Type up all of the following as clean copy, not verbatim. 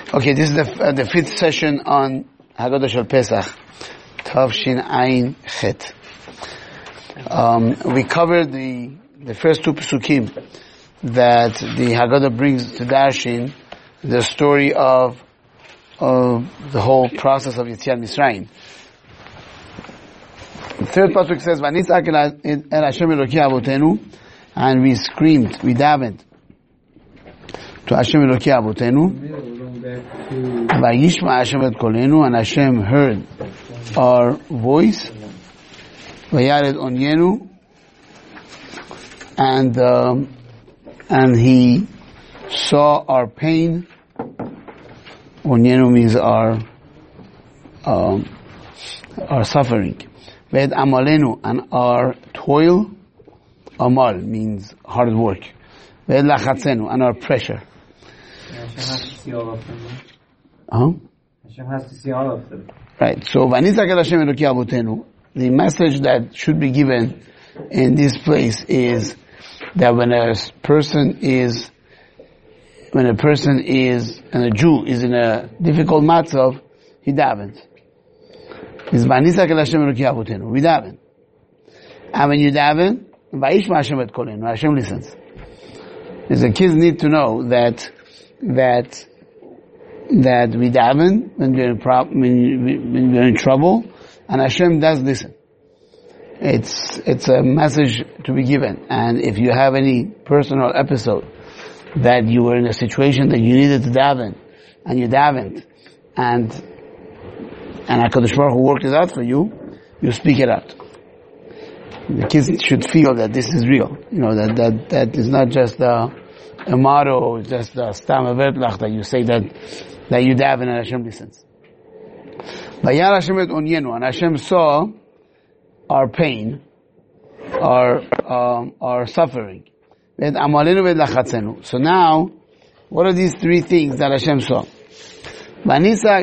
Okay, this is the fifth session on Haggadah Shel Pesach, Tavshin Ayin Chet. We covered the first two Pesukim that the Haggadah brings to Darshin, the story of the whole process of Yetziat Mitzrayim. The third pasuk says, "Vanitzak el Hashem Eloki Avotenu," and we screamed, we davened to Hashem Eloki Avotenu. Vayishma Hashem et kolenu, and Hashem heard our voice. Vayared onyenu, and He saw our pain. Onyenu means our suffering. Ved amalenu, and our toil. Amal means hard work. Ved lachatzenu, and our pressure. Hashem has to see all of them. Hashem has to see all of them. Right. So, Vanitzak el Hashem Eloki Avotenu, the message that should be given in this place is that when a Jew is in a difficult matzav, he davens. It's Vanitzak el Hashem Eloki Avotenu. We daven. And when you daven, Vayishma Hashem et kolenu, Hashem listens. The kids need to know that we daven when we're in trouble, and Hashem does listen. It's a message to be given. And if you have any personal episode that you were in a situation that you needed to daven, and you davened, and HaKadosh Baruch Hu worked it out for you, you speak it out. The kids should feel that this is real. You know, that is not just a motto, just a stam avertlach that you say that you daven and Hashem listens. Vayar Hashem et onyenu, and Hashem saw our pain, our suffering. Ved amalenu ved lachatzenu. So now, what are these three things that Hashem saw? Vanitzak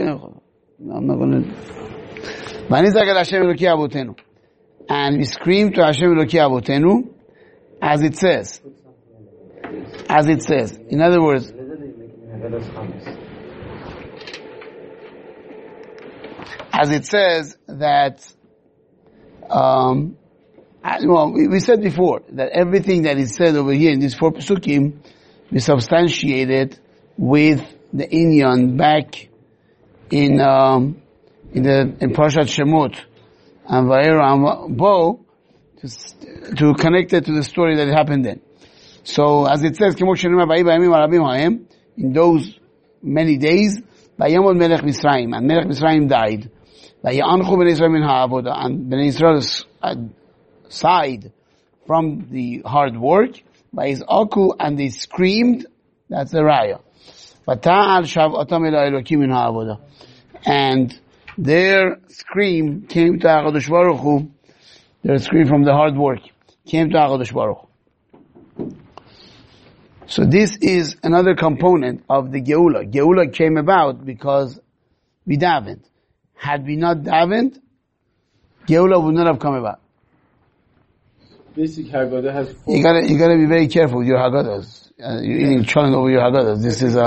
el Hashem Eloki Avotenu, and we scream to Hashem Eloki Avotenu, as it says. In other words, as it says that, we said before that everything that is said over here in these four Pesukim, we substantiated with the Inyan back in Parashat Shemot and Vayera and Bo to connect it to the story that happened then. So, as it says, in those many days, and Melech Mitzrayim died. And Bnei Israel sighed from the hard work, and they screamed. That's the raya. And their scream came to HaKadosh Baruch Hu. Their scream from the hard work came to HaKadosh Baruch Hu. So this is another component of the Geula. Geula came about because we davened. Had we not davened, Geula would not have come about. Basic Haggadah has four. You gotta be very careful with your Haggadahs. You're eating chunk over your Haggadahs. This is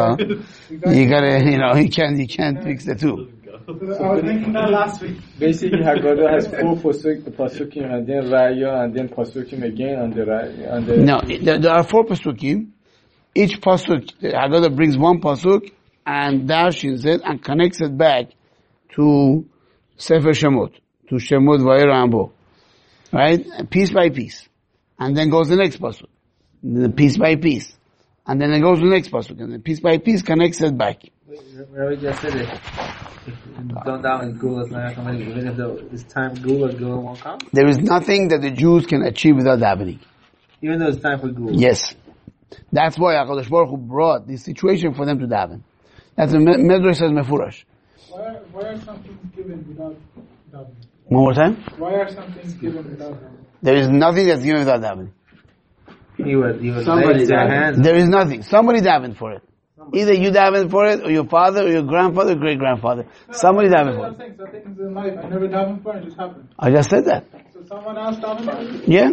you can't mix the two. I was thinking that last week. Basically, Haggadah has four Pasukim, and then Raya, and then Pasukim again, and the Raya. And then no, there are four Pasukim. Each Pasuk, the Haggadah brings one Pasuk and dashes it and connects it back to Sefer Shemot, to Shemot Vayera and Bo. Right? Piece by piece. And then goes the next Pasuk. Then piece by piece. And then it goes to the next Pasuk. And then piece by piece connects it back. Rabbi just said it. Don't down in Gula, even if it's time Gula won't come? There is nothing that the Jews can achieve without davening. Even though it's time for Gula? Yes. That's why HaKadosh Baruch Hu brought this situation for them to daven. That's what Medrash says Mefurash. Why are some things given without davening? One more time? Why are some things given without davening? There is nothing that's given without davening. He would raise their hands. There is nothing. Somebody davened for it. Either you davened for it, or your father, or your grandfather, or great-grandfather. Somebody davened for it. Some things in life I never davened for, it just happened. I just said that. So someone else davened for it? Yeah.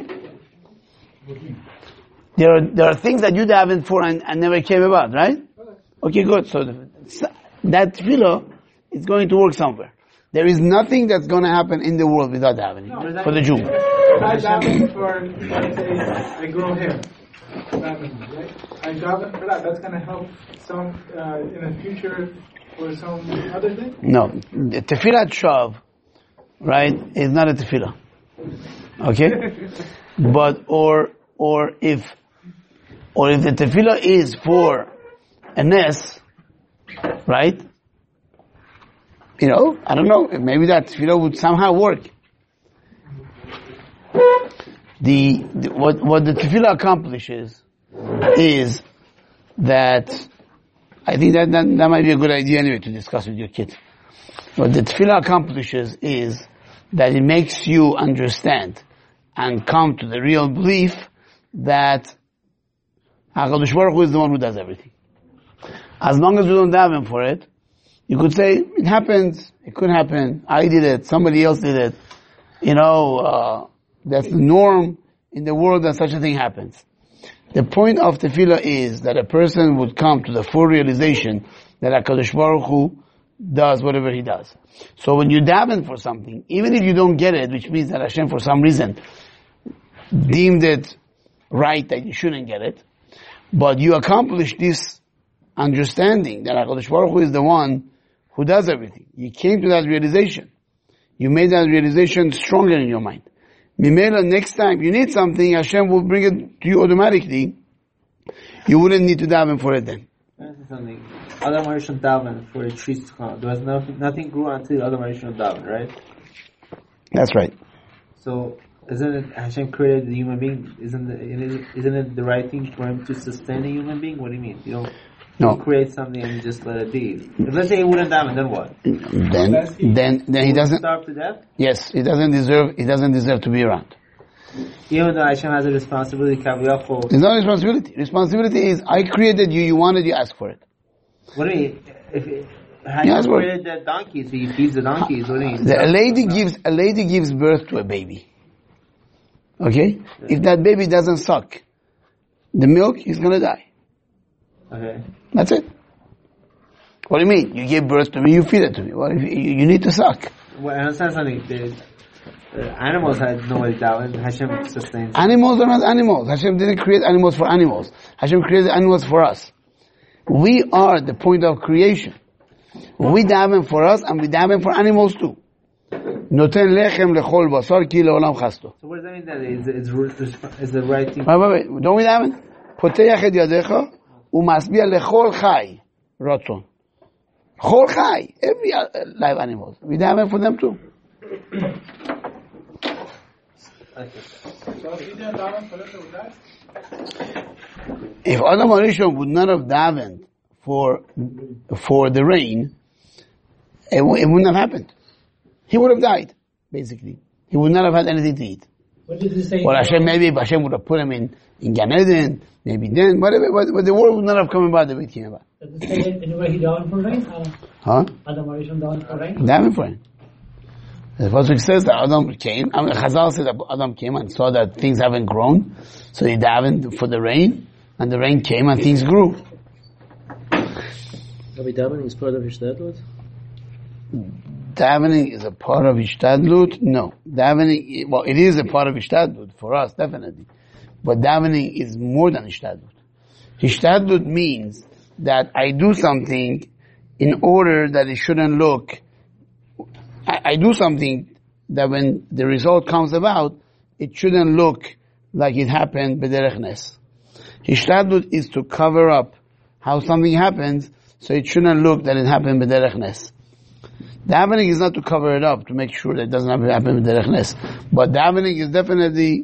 There are things that you davened for and never came about, right? Okay, good. So that tefillah is going to work somewhere. There is nothing that's going to happen in the world without davening for the Jew. I daven for, let's say, I grow hair. Daven, right? I daven for that. That's going to help some in the future for some other thing? No. The tefillah shav, right, is not a tefillah. Okay? But, or if the tefillah is for a nes, right? You know, I don't know, maybe that tefillah would somehow work. What the tefillah accomplishes is that, I think that might be a good idea anyway to discuss with your kids. What the tefillah accomplishes is that it makes you understand and come to the real belief that HaKadosh Baruch Hu is the one who does everything. As long as you don't daven for it, you could say, it happens, it could happen, I did it, somebody else did it. You know, that's the norm in the world that such a thing happens. The point of tefillah is that a person would come to the full realization that HaKadosh Baruch Hu does whatever He does. So when you daven for something, even if you don't get it, which means that Hashem for some reason deemed it right that you shouldn't get it, but you accomplish this understanding that HaKadosh Baruch Hu is the one who does everything. You came to that realization. You made that realization stronger in your mind. Mimela, next time you need something, Hashem will bring it to you automatically. You wouldn't need to daven for it then. Something. Adam Harishon daven for the trees to come. There was nothing grew until Adam Harishon daven, right? That's right. So, isn't it Hashem created the human being? Isn't it the right thing for Him to sustain a human being? What do you mean? You don't create something and just let it be. If let's say He wouldn't daven, then what? Then He doesn't starve to death. Yes, He doesn't deserve to be around. Even though Hashem has a responsibility, kaviyachol. It's not responsibility. Responsibility is, I created you, you wanted, you asked for it. What do you mean? If Hashem created the donkeys, so He feeds the donkeys. What do you mean? A lady gives birth to a baby. Okay? Yeah. If that baby doesn't suck the milk, he's gonna die. Okay. That's it. What do you mean? You gave birth to me, you feed it to me. Well, you need to suck. Well, I understand something. The animals had no way down. Hashem sustains. Animals are not animals. Hashem didn't create animals for animals. Hashem created animals for us. We are the point of creation. We daven for us and we daven for animals too. Noten lechem lechol basar ki leolam chasto. So what does that mean? That is the right thing? Wait. Don't we daven? Poteach et yadecha umasbia lechol chai ratzon. Chol chai, every live animal. We daven for them too. If Adam Harishon would not have davened for the rain, it wouldn't have happened. He would have died, basically. He would not have had anything to eat. What did he say? Well, maybe Hashem would have put him in Gan Eden, maybe then, but the world would not have come about the way it came about. Does it say anywhere he davened for rain? Huh? Adam Harishon davened for rain? Davened for rain. The Pasuk says that Adam came, Chazal says that Adam came and saw that things haven't grown, so he davened for the rain, and the rain came and things grew. Davening is part of Hishtadlut? Davening is a part of Hishtadlut? No. Davening, well, it is a part of Hishtadlut for us, definitely. But davening is more than Hishtadlut. Hishtadlut means that I do something in order that it shouldn't look, I do something that when the result comes about, it shouldn't look like it happened b'derech nes. Hishtadlut is to cover up how something happens, so it shouldn't look that it happened b'derech nes. Davening is not to cover it up, to make sure that it doesn't happen b'derech nes. But davening is definitely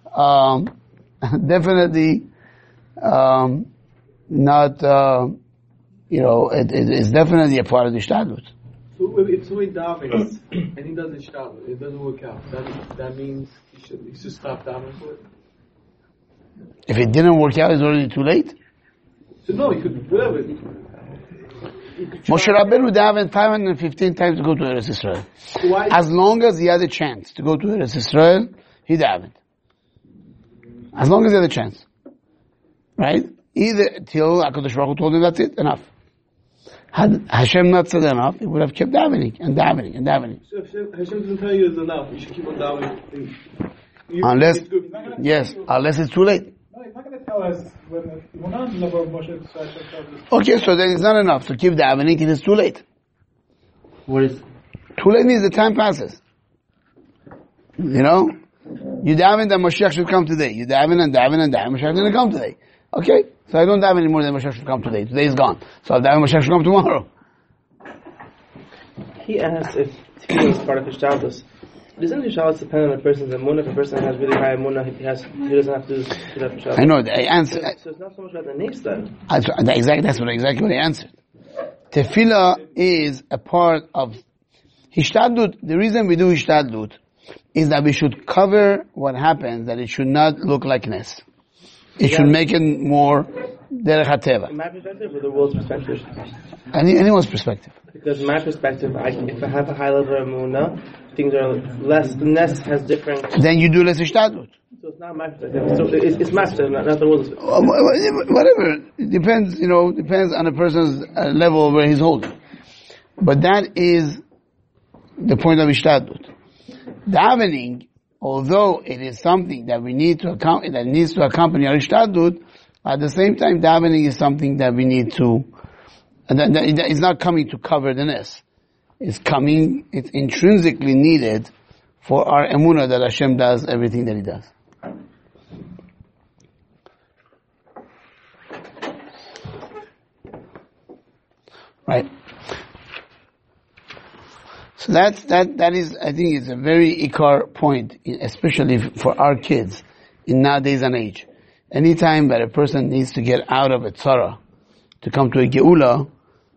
not, it is definitely a part of the Hishtadlut. So if somebody davens and he does Hishtadlut, it doesn't work out, that means he should stop davening for it? If it didn't work out, it's already too late? So no, he could, whatever. Moshe Rabbeinu davened 515 times to go to Eretz Israel. As long as he had a chance to go to Eretz Israel, he davened. As long as he had a chance. Right? Either till HaKadosh Baruch Hu told him that's it, enough. Had Hashem not said enough, he would have kept davening and davening and davening. So if Hashem doesn't tell you it's enough, you should keep on davening. Unless it's too late. No, he's not going to tell us when we're not in the level of Moshe. Okay, so then it's not enough to keep davening till it's too late. What is? Too late means the time passes. You know? You daven that Mashiach should come today. You daven and daven and daven, Mashiach didn't come today. Okay? So I don't daven anymore that Mashiach should come today. Today is gone. So I'll daven Mashiach should come tomorrow. He asks if tefillah is part of Hishtadlus. Doesn't Hishtadlus depend on the person's emunah? If a person has really high emunah, he doesn't have to do Hishtadlus. I know, I answered. So it's not so much about the names then. That's exactly what I answered. Tefillah is a part of Hishtadlut. The reason we do Hishtadlut is that we should cover what happens, that it should not look like Nes. It should make it more Derech HaTeva. My perspective or the world's perspective? Anyone's perspective. Because my perspective, if I have a high level of emunah, things are less, the Nes has different... Then you do less Hishtadlut. So it's not my perspective. So it's my perspective, not the world's perspective. Whatever. It depends, depends on a person's level where he's holding. But that is the point of Hishtadlut. Davening, although it is something that we need to that needs to accompany our Hishtadlut, at the same time, davening is something that we need to, that it's not coming to cover the Nes. It's intrinsically needed for our emunah that Hashem does everything that He does. Right. So that is, I think it's a very ikar point, especially for our kids in nowadays and age. Anytime that a person needs to get out of a tzara to come to a geula,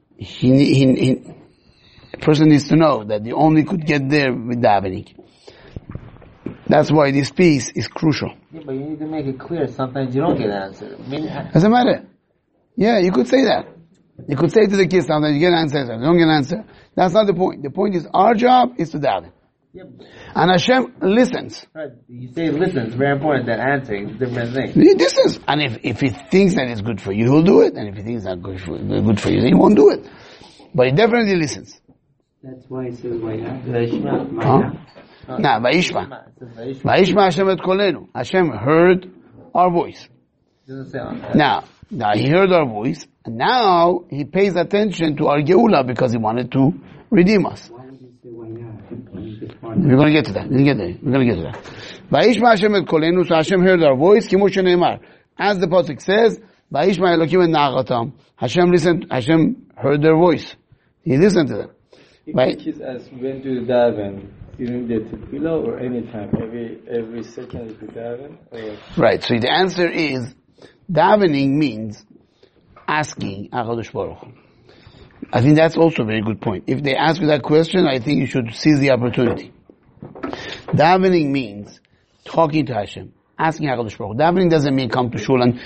a person needs to know that they only could get there with davening. That's why this piece is crucial. Yeah, but you need to make it clear. Sometimes you don't get an answer. Doesn't matter. Yeah, you could say that. You could say to the kids sometimes you get an answer, sometimes you don't get an answer. That's not the point. The point is our job is to daven. Yep. And Hashem listens. Right. You say listen, it's very important that answering is a different thing. He listens. And if he thinks that it's good for you, he'll do it. And if he thinks it's not good for you, then he won't do it. But he definitely listens. That's why it says Vayishma. Vayishma. Vayishma Hashem et kolenu. Hashem heard our voice. Doesn't say on that. Now he heard our voice, and now he pays attention to our geula because he wanted to redeem us. Why would you say Vayah? We're going to get to that. Vayishma Hashem et kolenu, so Hashem heard our voice, Kimo sheneimar. As the pasuk says, Vayishma Elokim et na'achatam. Hashem listened, Hashem heard their voice. He listened to them. If the kids ask when do you daven, during the tefillah or any time, every second you daven? Right, so the answer is, davening means asking HaKadosh Baruch Hu. I think that's also a very good point. If they ask you that question, I think you should seize the opportunity. Davening means talking to Hashem, asking HaKadosh Baruch Hu. Davening doesn't mean come to shul and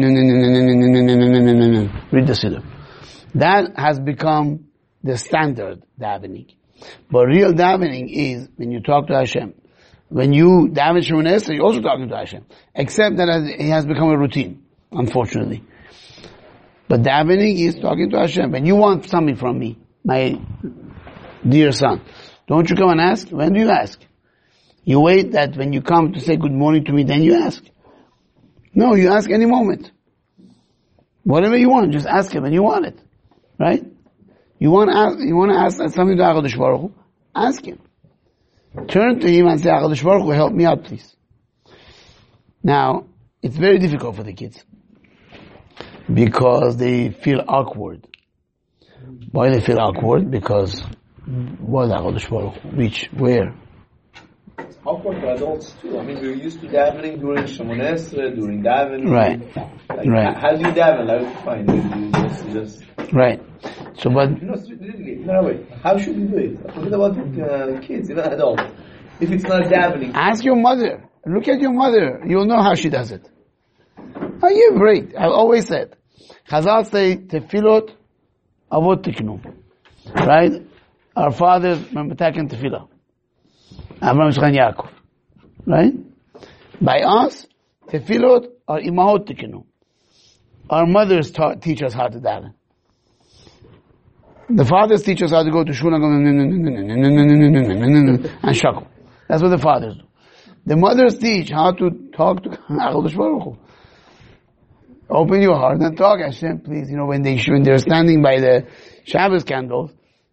read the Siddur. That has become the standard davening. But real davening is when you talk to Hashem. When you daven Shemoneh Esrei, you're also talking to Hashem. Except that it has become a routine, unfortunately. But davening is talking to Hashem. When you want something from me, my dear son, don't you come and ask? When do you ask? You wait that when you come to say good morning to me, then you ask. No, you ask any moment. Whatever you want, just ask Him when you want it. Right? You want to ask something to HaKadosh Baruch Hu, ask Him. Turn to Him and say, HaKadosh Baruch Hu, help me out, please. Now, it's very difficult for the kids. Because they feel awkward. Why they feel awkward? Because what HaKadosh Baruch Hu? Which? Where? It's awkward for adults too. I mean, we're used to davening during Shemoneh Esrei, during davening. Right. Right. How do you daven? How do you find it? You just... Right. So, but... No, wait. How should you do it? I'm talking about kids, adults. If it's not davening... Ask your mother. Look at your mother. You'll know how she does it. Oh, you're great. I've always said. Chazal say, Tefillot avot tiknu. Right? Our fathers, Memetaken Tefillah. Abraham, Yitzchak, Yaakov. Right? By us, Tefillot are imahot tiknu. Our mothers teach us how to daven. The fathers teach us how to go to shul and go and shackle. That's what the fathers do. The mothers teach how to talk to HaKadosh Baruch Hu. Open your heart and talk, Hashem, please. When they're standing by the Shabbos candles,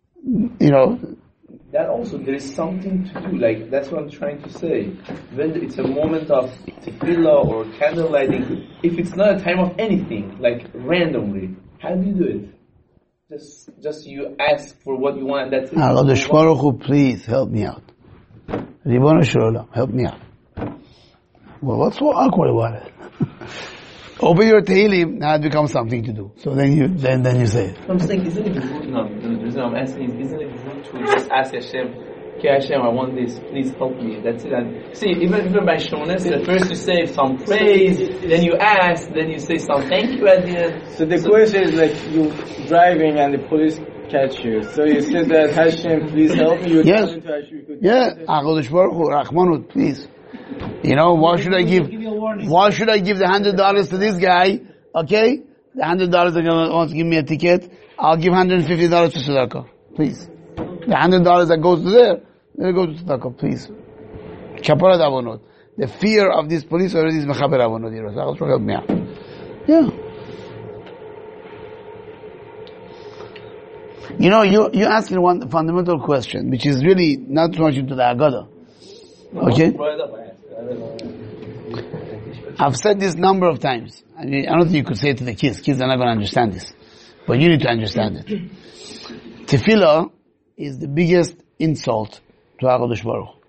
That also, there is something to do. Like, that's what I'm trying to say. When it's a moment of tefillah or candle lighting, if it's not a time of anything, like randomly, how do you do it? Just you ask for what you want, and that's it. HaKadosh Baruch Hu, please help me out. Ribono Shel Olam, help me out. Well, what's so awkward about it? Open your Tehillim, now it becomes something to do. So then you say it. I'm saying, isn't it good? No, the reason I'm asking is, isn't it good to just ask Hashem, okay Hashem, I want this, please help me. That's it. And see, even by Shonas, at first you say some praise, then you ask, then you say some thank you at the end. So the question is like, you driving and the police catch you. So you say that Hashem, please help me. Yes. HaKadosh Baruch Hu, Rachmanut, please. Why should I give the $100 to this guy? Okay? The $100 wants to give me a ticket. I'll give $150 to Tzedakah. Please. The $100 that goes to there, let it go to Tzedakah, please. Kapara Avonot. The fear of this police already is Mechaber Avonot. Help me out. Yeah. You're asking one fundamental question, which is really not so much into the Agada. Okay? I've said this number of times. I don't think you could say it to the kids. Kids are not going to understand this. But you need to understand it. Tefillah is the biggest insult to HaKadosh Baruch Hu.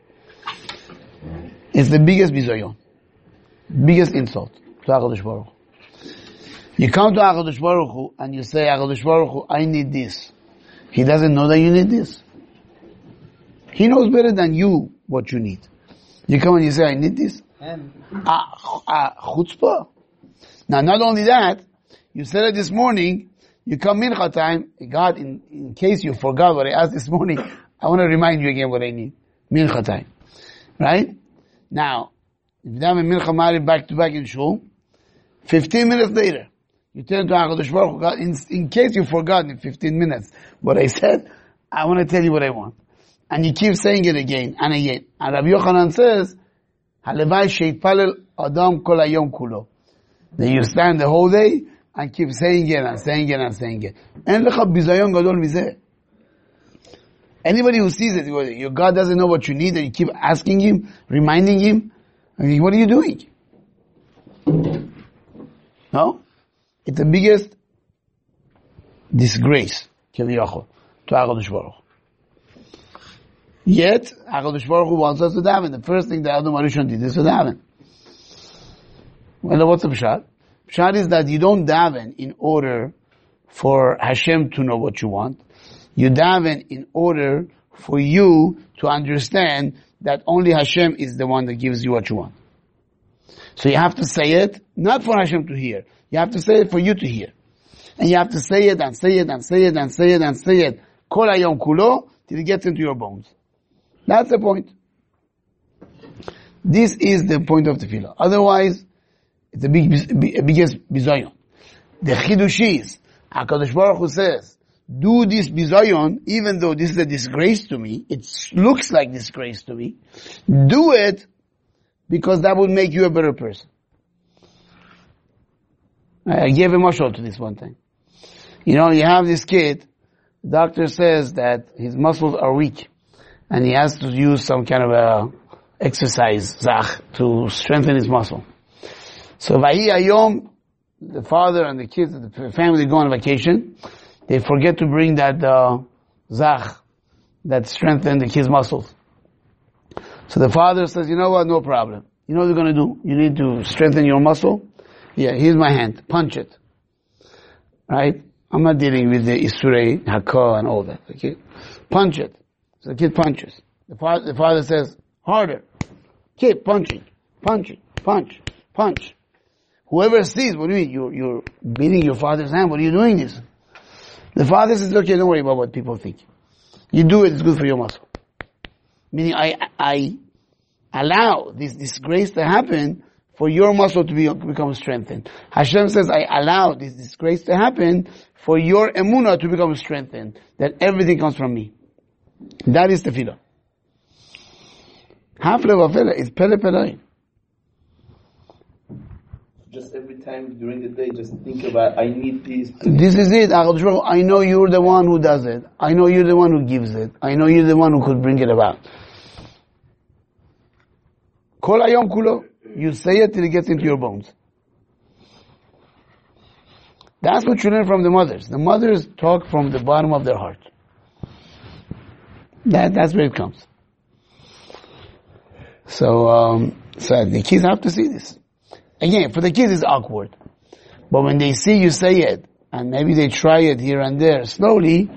It's the biggest bizayon. Biggest insult to HaKadosh Baruch Hu. You come to HaKadosh Baruch Hu and you say, HaKadosh Baruch Hu, I need this. He doesn't know that you need this. He knows better than you what you need. You come and you say, I need this. Chutzpah. Now, not only that, you said it this morning, you come mincha time, God, in case you forgot what I asked this morning, I want to remind you again what I need. Mincha time. Right? Now, if you have a mincha married back to back in shul, 15 minutes later, you turn to HaKadosh Baruch Hu, God, in case you forgot in 15 minutes what I said, I want to tell you what I want. And you keep saying it again and again. And Rabbi Yochanan says, Halevai sheitpalel adam kol hayom kulo. Then you stand the whole day and keep saying it and saying it and saying it. En lecha bizayon gadol mizeh. Anybody who sees it, your God doesn't know what you need and you keep asking Him, reminding Him, what are you doing? No? It's the biggest disgrace, keviyachol, to HaKadosh Baruch Hu. Yet, HaKadosh Baruch Hu wants us to daven. The first thing the Adam Arishon did is to daven. Well, what's the pshat? Pshat is that you don't daven in order for Hashem to know what you want. You daven in order for you to understand that only Hashem is the one that gives you what you want. So you have to say it, not for Hashem to hear. You have to say it for you to hear. And you have to say it and say it and say it and say it and say it. Kol hayom kulo, till it gets into your bones. That's the point. This is the point of tefillah. Otherwise, it's the biggest bizayon. The chidush is, HaKadosh Baruch Hu says, do this bizayon, even though this is a disgrace to me, it looks like disgrace to me, do it, because that would make you a better person. I gave a mashal to this one time. You have this kid, the doctor says that his muscles are weak, and he has to use some kind of a exercise, zach, to strengthen his muscle. So, Vahi Ayom, the father and the kids, the family go on vacation, they forget to bring that, zach, that strengthens the kid's muscles. So the father says, you know what, no problem. You know what you're going to do? You need to strengthen your muscle? Yeah, here's my hand. Punch it. Right? I'm not dealing with the Isurei, Hakah and all that. Okay? Punch it. So the kid punches. The father says, harder. Keep punching. Punch. Whoever sees, what do you mean? You're beating your father's hand. What are you doing this? The father says, okay, don't worry about what people think. You do it, it's good for your muscle. Meaning I allow this disgrace to happen for your muscle to become strengthened. Hashem says, I allow this grace to happen for your emunah to become strengthened, that everything comes from me. That is tefillah. Hafle v'afele is pele pele. Just every time during the day, just think about, I need this. This is it. I know you're the one who does it. I know you're the one who gives it. I know you're the one who could bring it about. Kol hayom kulo. You say it till it gets into your bones. That's what you learn from the mothers. The mothers talk from the bottom of their heart. That's where it comes. So the kids have to see this. Again, for the kids it's awkward. But when they see you say it, and maybe they try it here and there, slowly,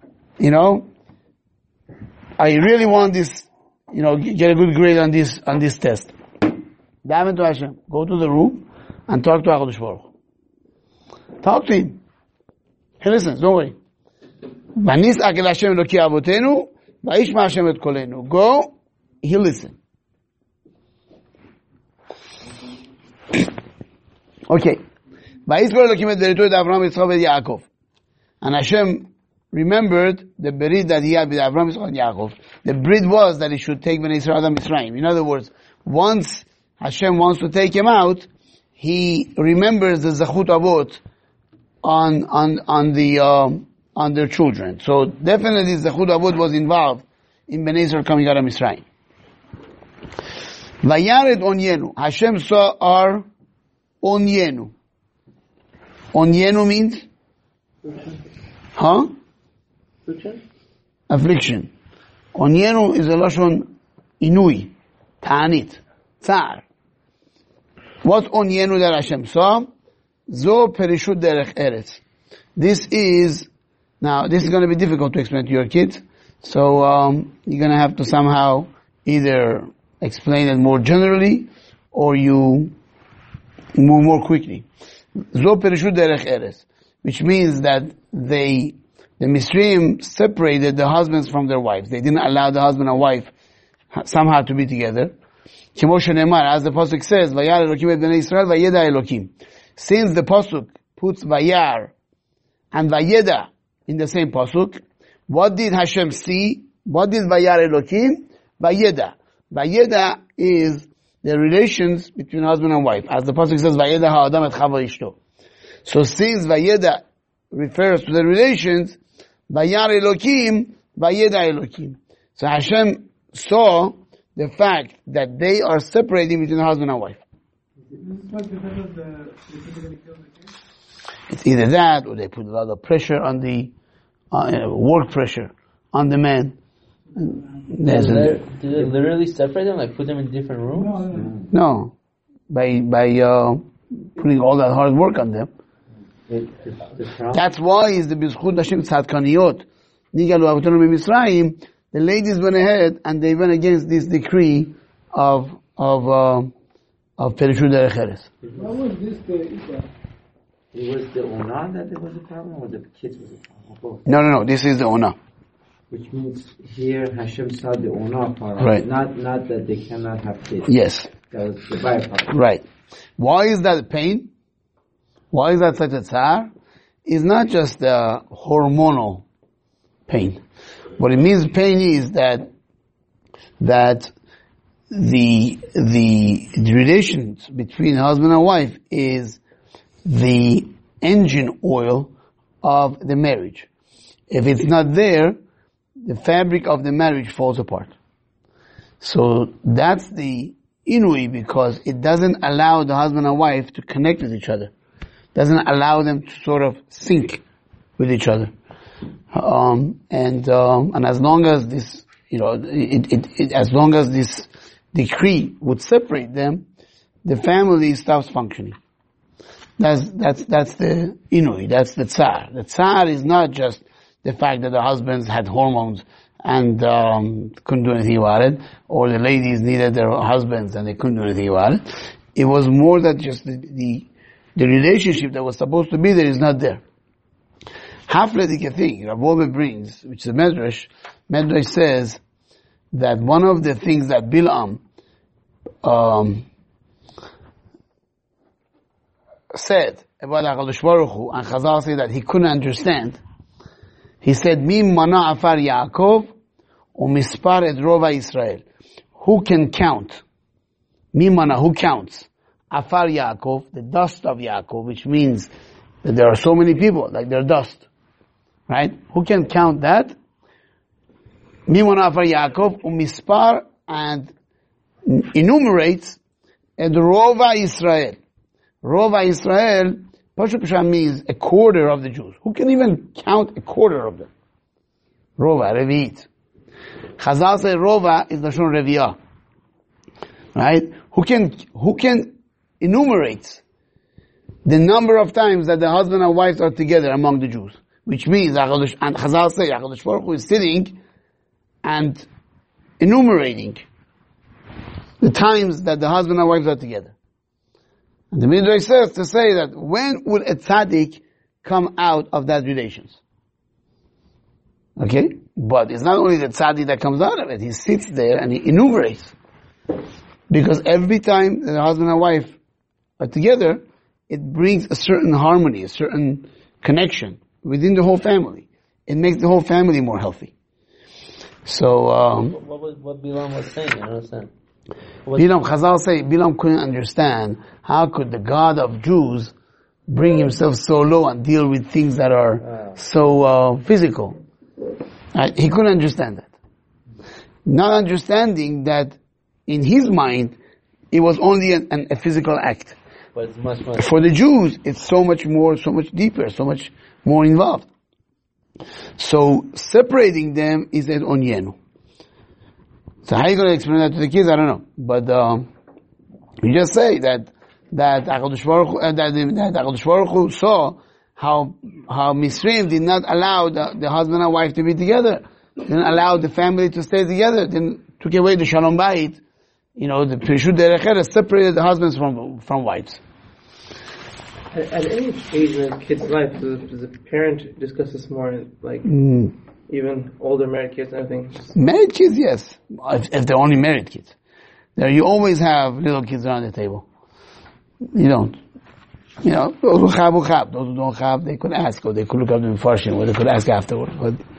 I really want this, get a good grade on this test. Daven to Hashem. Go to the room and talk to HaKadosh Baruch Hu. Talk to him. He listens, don't worry. V'nis'ak el Hashem Eloki avotenu, v'yishma Hashem et kolenu. Go, he'll listen. Okay. V'yizkor Elokim et berito et Avraham, Yitzchak et Yaakov. And Hashem remembered the berit that he had with Avraham, Yitzchak and Yaakov. The berit was that he should take Bnei Yisrael and Mitzrayim. In other words, once Hashem wants to take him out, he remembers the Zachut Avot on their children. So definitely Zachut Avot was involved in Bnei Yisrael coming out of Mitzrayim. Vayared Onyenu. Hashem saw our Onyenu. Onyenu means? Affliction. Onyenu is a lashon inui, ta'anit, tsar. What's Onyenu that Hashem saw? Zo perishut derech eretz. This is going to be difficult to explain to your kids. So, you're going to have to somehow either explain it more generally, or you move more quickly. Zo perishut derech eretz. Which means that the Mitzrayim separated the husbands from their wives. They didn't allow the husband and wife somehow to be together. As the Pasuk says, Vayar Elokim et Bnei Yisrael, Vayeda Elokim. Since the Pasuk puts Vayar and Vayeda in the same Pasuk, what did Hashem see? What did Vayar Elokim? Vayeda. Vayeda is the relations between husband and wife. As the Pasuk says, Vayeda ha'adam et chava ishto. So since Vayeda refers to the relations, Vayar Elokim, Vayeda Elokim. So Hashem saw the fact that they are separating between husband and wife. It's either that, or they put a lot of pressure on the work pressure on the man. Did they literally separate them, like put them in different rooms? No, by putting all that hard work on them. That's why is the Bizchut Hashem Tzadkaniyot Nigalu Avotenu B'Mitzrayim. The ladies went ahead and they went against this decree of Perishut Derech Eretz. What was this the It was the Ona that there was a problem, or the kids was a problem? No. This is the Ona. Which means here Hashem saw the Ona part, right? Not that they cannot have kids. Yes. That was the byproduct. Right. Why is that pain? Why is that such a tsar? It's not just a hormonal pain. What it means pain is that the relations between husband and wife is the engine oil of the marriage. If it's not there, the fabric of the marriage falls apart. So that's the inui, because it doesn't allow the husband and wife to connect with each other. Doesn't allow them to sort of sync with each other. And as long as this, as long as this decree would separate them, the family stops functioning. That's the inui, that's the tsar. The tsar is not just the fact that the husbands had hormones and couldn't do anything about it, or the ladies needed their husbands and they couldn't do anything about it. It was more that just the relationship that was supposed to be there is not there. Half-ledik thing, Rav Wolbe brings, which is a Medrash says that one of the things that Bilam said about HaKadosh Baruch Hu, and Chazal said that he couldn't understand, he said, Mi mana afar Yaakov, u'mispar et rova Israel. Who can count? Mi mana, who counts? Afar Yaakov, the dust of Yaakov, which means that there are so many people, like they're dust. Right? Who can count that? Mi mana afar Yaakov, u'mispar, and enumerates et rova Israel. Rova Israel, Pashut Pshat means a quarter of the Jews. Who can even count a quarter of them? Rova, Revi'it. Chazal says Rova is Lashon Revi'ah. Right? Who can enumerate the number of times that the husband and wife are together among the Jews? Which means, and Chazal says, HaKadosh Baruch Hu is sitting and enumerating the times that the husband and wife are together. And the Midrash says to say that when would a tzaddik come out of that relations? Okay? But it's not only the tzaddik that comes out of it, he sits there and he enumerates. Because every time the husband and wife are together, it brings a certain harmony, a certain connection within the whole family. It makes the whole family more healthy. So, what Bilam was saying, I understand. Bilam, Chazal say, Bilam couldn't understand how could the God of Jews bring himself so low and deal with things that are so physical. He couldn't understand that. Not understanding that in his mind, it was only a physical act. But it's much. For the Jews, it's so much more, so much deeper, so much more involved. So separating them is an onyenu. So how are you going to explain that to the kids? I don't know. But you just say that HaKadosh Baruch Hu saw how Misraim did not allow the husband and wife to be together. Didn't allow the family to stay together. Didn't took away the Shalom Bayit. The Pirshut Derech Eretz separated the husbands from wives. At any age in a kid's life, does the parent discuss this more, like even older married kids and everything? Married kids, yes. If they're only married kids. You always have little kids around the table. You don't. Those who have, those who don't have, they could ask, or they could look up the Mefarshim, or they could ask afterward.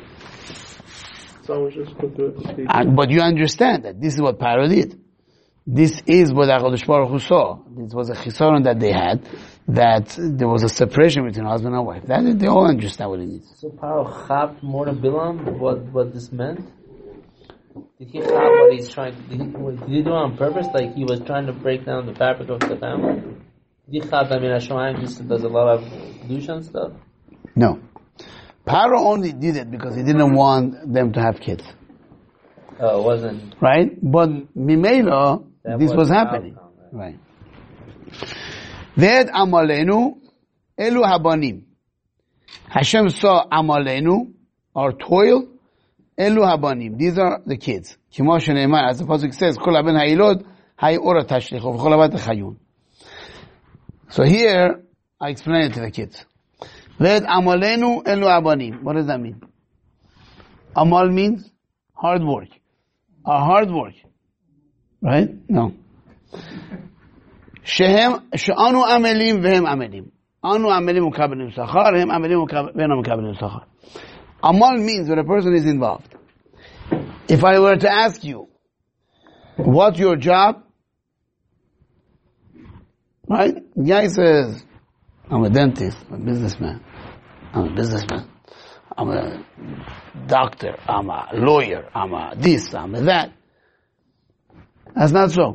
But you understand that this is what Paro did. This is what HaKadosh Baruch Hu saw. This was a chisaron that they had, that there was a separation between husband and wife. That they all understand what it is. So Paro chapped more than Bilam what this meant? Did he chap what he's trying to do? Did he do it on purpose? Like he was trying to break down the fabric of the family? Did he chap, Hashemayim just does a lot of kedusha stuff? No. Paro only did it because he didn't want them to have kids. Oh, it wasn't. Right? But Mimela, this was happening. Outcome, right. Ved amalenu elu habanim. Hashem saw amalenu, our toil, elu habanim. These are the kids. Kimo sheneimar, as the pasuk says, kol haben ha'ilod hay ora tashlicho v'chol habat chayun. So here, I explain it to the kids. Ved amalenu elu habanim. What does that mean? Amal means hard work. Hard work. Right? No. She'anu amelim vehem amelim. Anu amelim ukabelim sachar, hem amelim ukabelim sachar. Amal means when a person is involved. If I were to ask you, what's your job? Right? The guy says, I'm a dentist, I'm a businessman. I'm a doctor, I'm a lawyer, I'm a this, I'm a that. That's not so.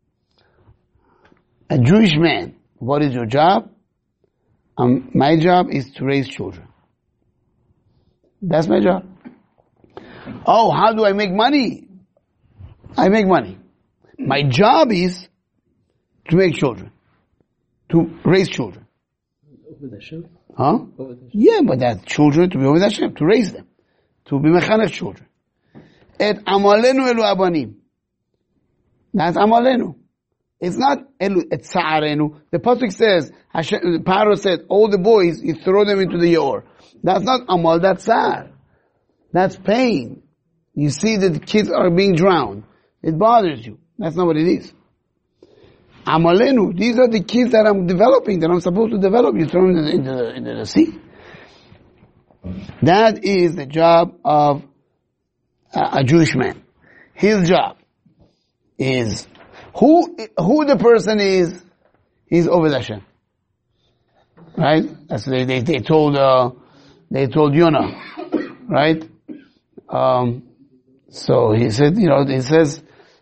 A Jewish man, what is your job? My job is to raise children. That's my job. Oh, how do I make money? I make money. My job is to make children. To raise children. Huh? Yeah, but that children to be over Hashem, to raise them. To be mechanech children. Et amalenu elu abanim. That's amalenu. It's not elu et sa'arenu. The pasuk says, Paro said, all the boys, you throw them into the yor. That's not amal, that's sa'ar. That's pain. You see that the kids are being drowned. It bothers you. That's not what it is. Amalenu, these are the kids that I'm developing, that I'm supposed to develop. You throw them into the sea. That is the job of a Jewish man. His job is, who the person is, he's over Hashem. Right? That's what they told Yonah. Right? So he said, he says,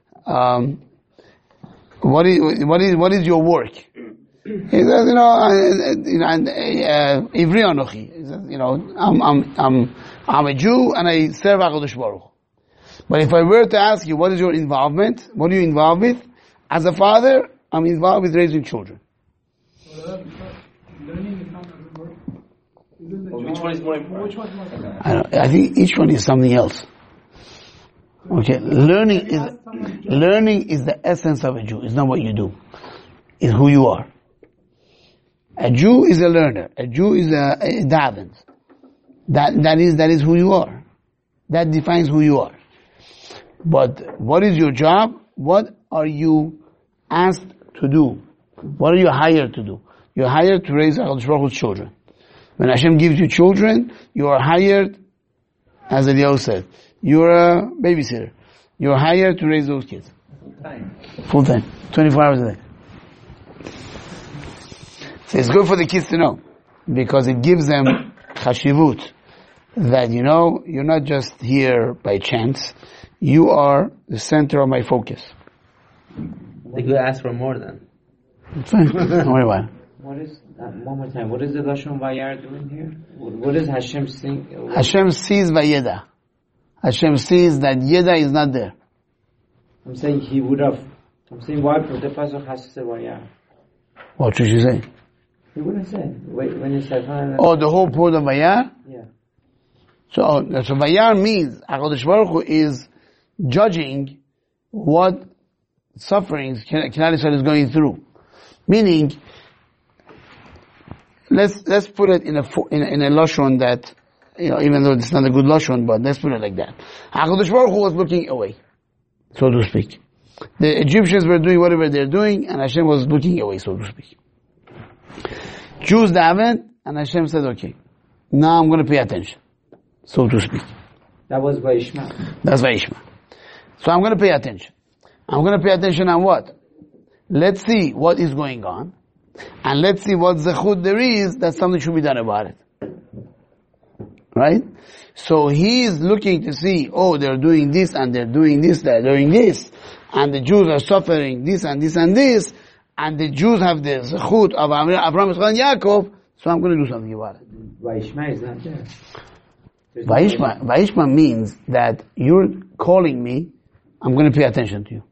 what is your work? He says, Ivri Anochi. He says, I'm a Jew and I serve HaKadosh Baruch Hu. But if I were to ask you, what is your involvement? What are you involved with? As a father, I'm involved with raising children. Which one is more important? I think each one is something else. Okay, learning is the essence of a Jew. It's not what you do. It's who you are. A Jew is a learner. A Jew is a davens. That is who you are. That defines who you are. But what is your job? What are you asked to do? What are you hired to do? You're hired to raise HaKadosh Baruch Hu's children. When Hashem gives you children, you are hired, as Eliyahu said, you're a babysitter. You're hired to raise those kids. Full time. 24 hours a day. So it's good for the kids to know, because it gives them chashivut, that you're not just here by chance. You are the center of my focus. They could ask for more then. Fine. Don't worry about it. What is, one more time, what is the Lashon Vayar doing here? What is Hashem saying? Hashem sees Vayeda. Hashem sees that Yeda is not there. I'm saying why the Pasuk has to say Vayar? What should you say? He wouldn't say. When you said, the whole point of Vayar? Yeah. So Vayar means HaKadosh Baruch Hu is judging what sufferings Klal Yisrael is going through. Meaning, let's put it in a lashon that, even though it's not a good lashon, but let's put it like that. HaKadosh Baruch Hu was looking away, so to speak. The Egyptians were doing whatever they're doing, and Hashem was looking away, so to speak. Jews davened, and Hashem said, okay, now I'm going to pay attention, so to speak. That was Vayishma. That's Vayishma. So I'm going to pay attention. I'm going to pay attention on what? Let's see what is going on, and let's see what zechut there is that something should be done about it. Right? So he is looking to see, they're doing this, and they're doing this, they're doing this, and the Jews are suffering this and this and this, and the Jews have the zechut of Abraham, Yitzchak, and Yaakov, so I'm going to do something about it. Vayishma is not there. Vayishma means that you're calling me, I'm going to pay attention to you.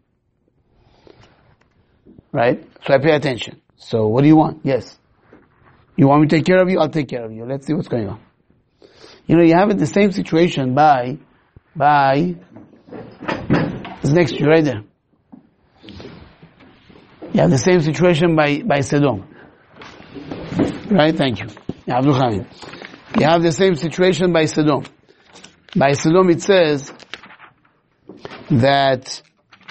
Right? So I pay attention. So what do you want? Yes. You want me to take care of you? I'll take care of you. Let's see what's going on. You have the same situation by it's next to you right there. You have the same situation by Sodom. Right? Thank you. You have the same situation by Sodom. By Sodom it says that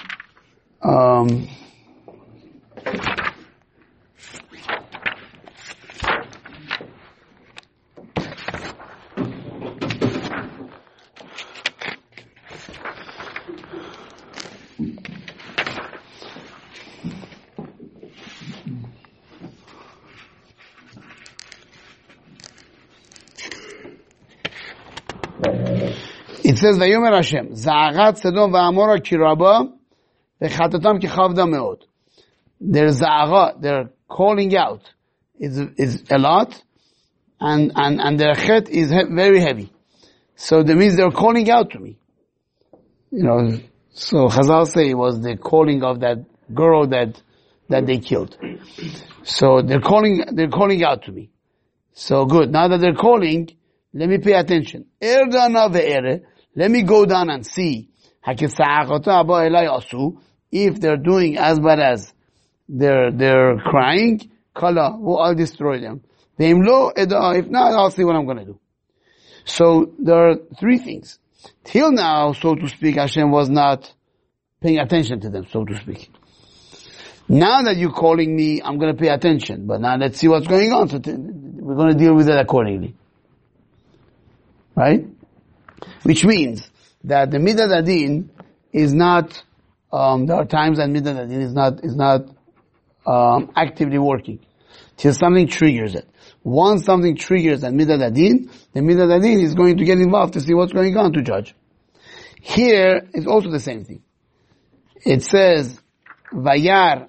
it says, Vayomer Hashem, Za'agat Sodom va'amora kiraba v'chatatam kichavda meod. Their za'agat, their calling out is a lot, and their chet is very heavy. So that means they're calling out to me. So Chazal say it was the calling of that girl that they killed. So they're calling out to me. So good. Now that they're calling, let me pay attention. Let me go down and see if they're doing as bad as they're crying. I'll destroy them. If not, I'll see what I'm going to do. So there are three things. Till now, so to speak, Hashem was not paying attention to them, so to speak. Now that you're calling me, I'm going to pay attention. But now let's see what's going on. So we're going to deal with it accordingly. Right? Which means that the Midat Adin is not, there are times that Midat Adin is not actively working. Till something triggers it. Once something triggers that Midat Adin, the Midat Adin is going to get involved to see what's going on to judge. Here is also the same thing. It says, Vayar,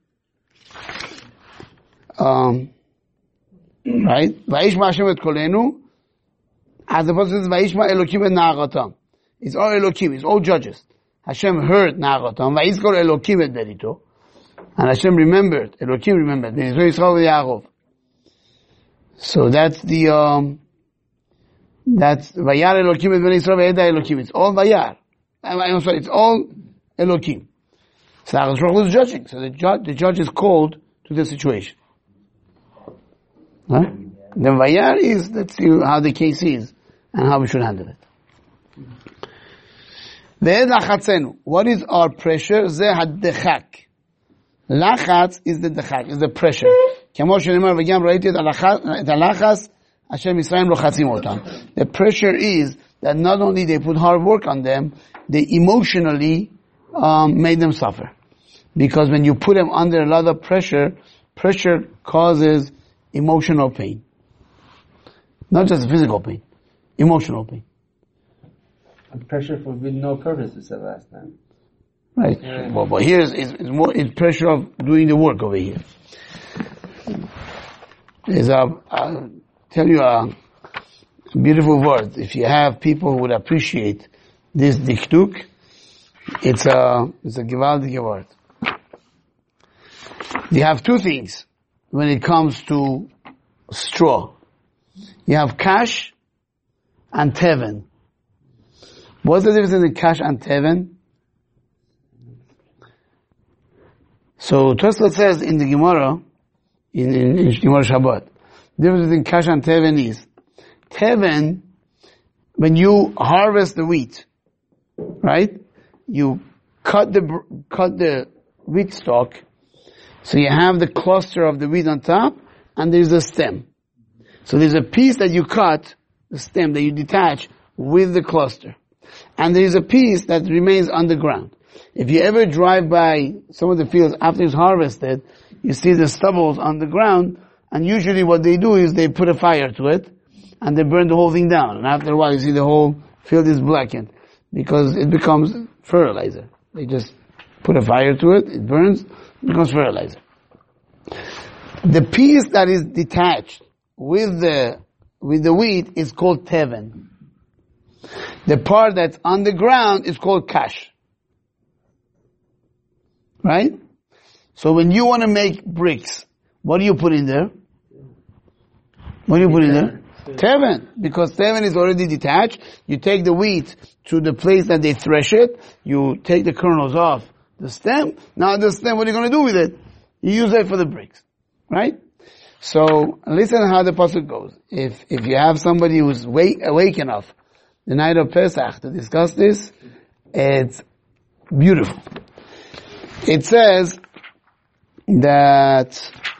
right? Vayishma Hashem et kolenu, as opposed to Vayishma Elokim et Na'agatam. It's all Elokim, it's all judges. Hashem heard Na'agatam, Vayizkor Elokim et Berito, and Hashem remembered, Elokim remembered, Berito Yisrael v'Yaakov. So that's the, that's Vayar Elokim et Bnei Yisrael v'Eda Elokim. It's all Vayar. I'm sorry, it's all Elokim. So HaKadosh Baruch Hu is judging. So the judge is called to the situation. Huh? Then Vayar is, let's see how the case is and how we should handle it. Ve'ed lachatzenu. What is our pressure? Zeh had-dechak. Lachatz is the dechak, is the pressure. כמו שנאמר וגם ראיתי את הלחץ אשר מצרים לוחצים אותם. The pressure is that not only they put hard work on them, they emotionally made them suffer. Because when you put them under a lot of pressure, pressure causes emotional pain. Not just physical pain, emotional pain. And pressure for with no purpose, we said last time. Right. But here is more, it's pressure of doing the work over here. I'll tell you a beautiful word. If you have people who would appreciate this diktuk, it's a gewaldige word. You have two things when it comes to straw. You have kash and teven. What's the difference between kash and teven? So Tosfot says in the Gemara, in Gemara Shabbat, the difference between kash and teven is, teven, when you harvest the wheat, right? You cut the wheat stalk, so you have the cluster of the wheat on top, and there's a stem. So there's a piece that you cut, the stem that you detach with the cluster. And there's a piece that remains underground. If you ever drive by some of the fields after it's harvested, you see the stubbles on the ground, and usually what they do is they put a fire to it, and they burn the whole thing down. And after a while you see the whole field is blackened, because it becomes fertilizer. They just put a fire to it, it burns, it becomes fertilizer. The piece that is detached with the wheat is called teven. The part that's on the ground is called kash. Right? So when you want to make bricks, what do you put in there? What do you put in there? Teven. Because teven is already detached. You take the wheat to the place that they thresh it. You take the kernels off the stem. Now the stem, what are you going to do with it? You use it for the bricks. Right? So listen how the pasuk goes. If you have somebody who's awake enough the night of Pesach to discuss this, it's beautiful. It says that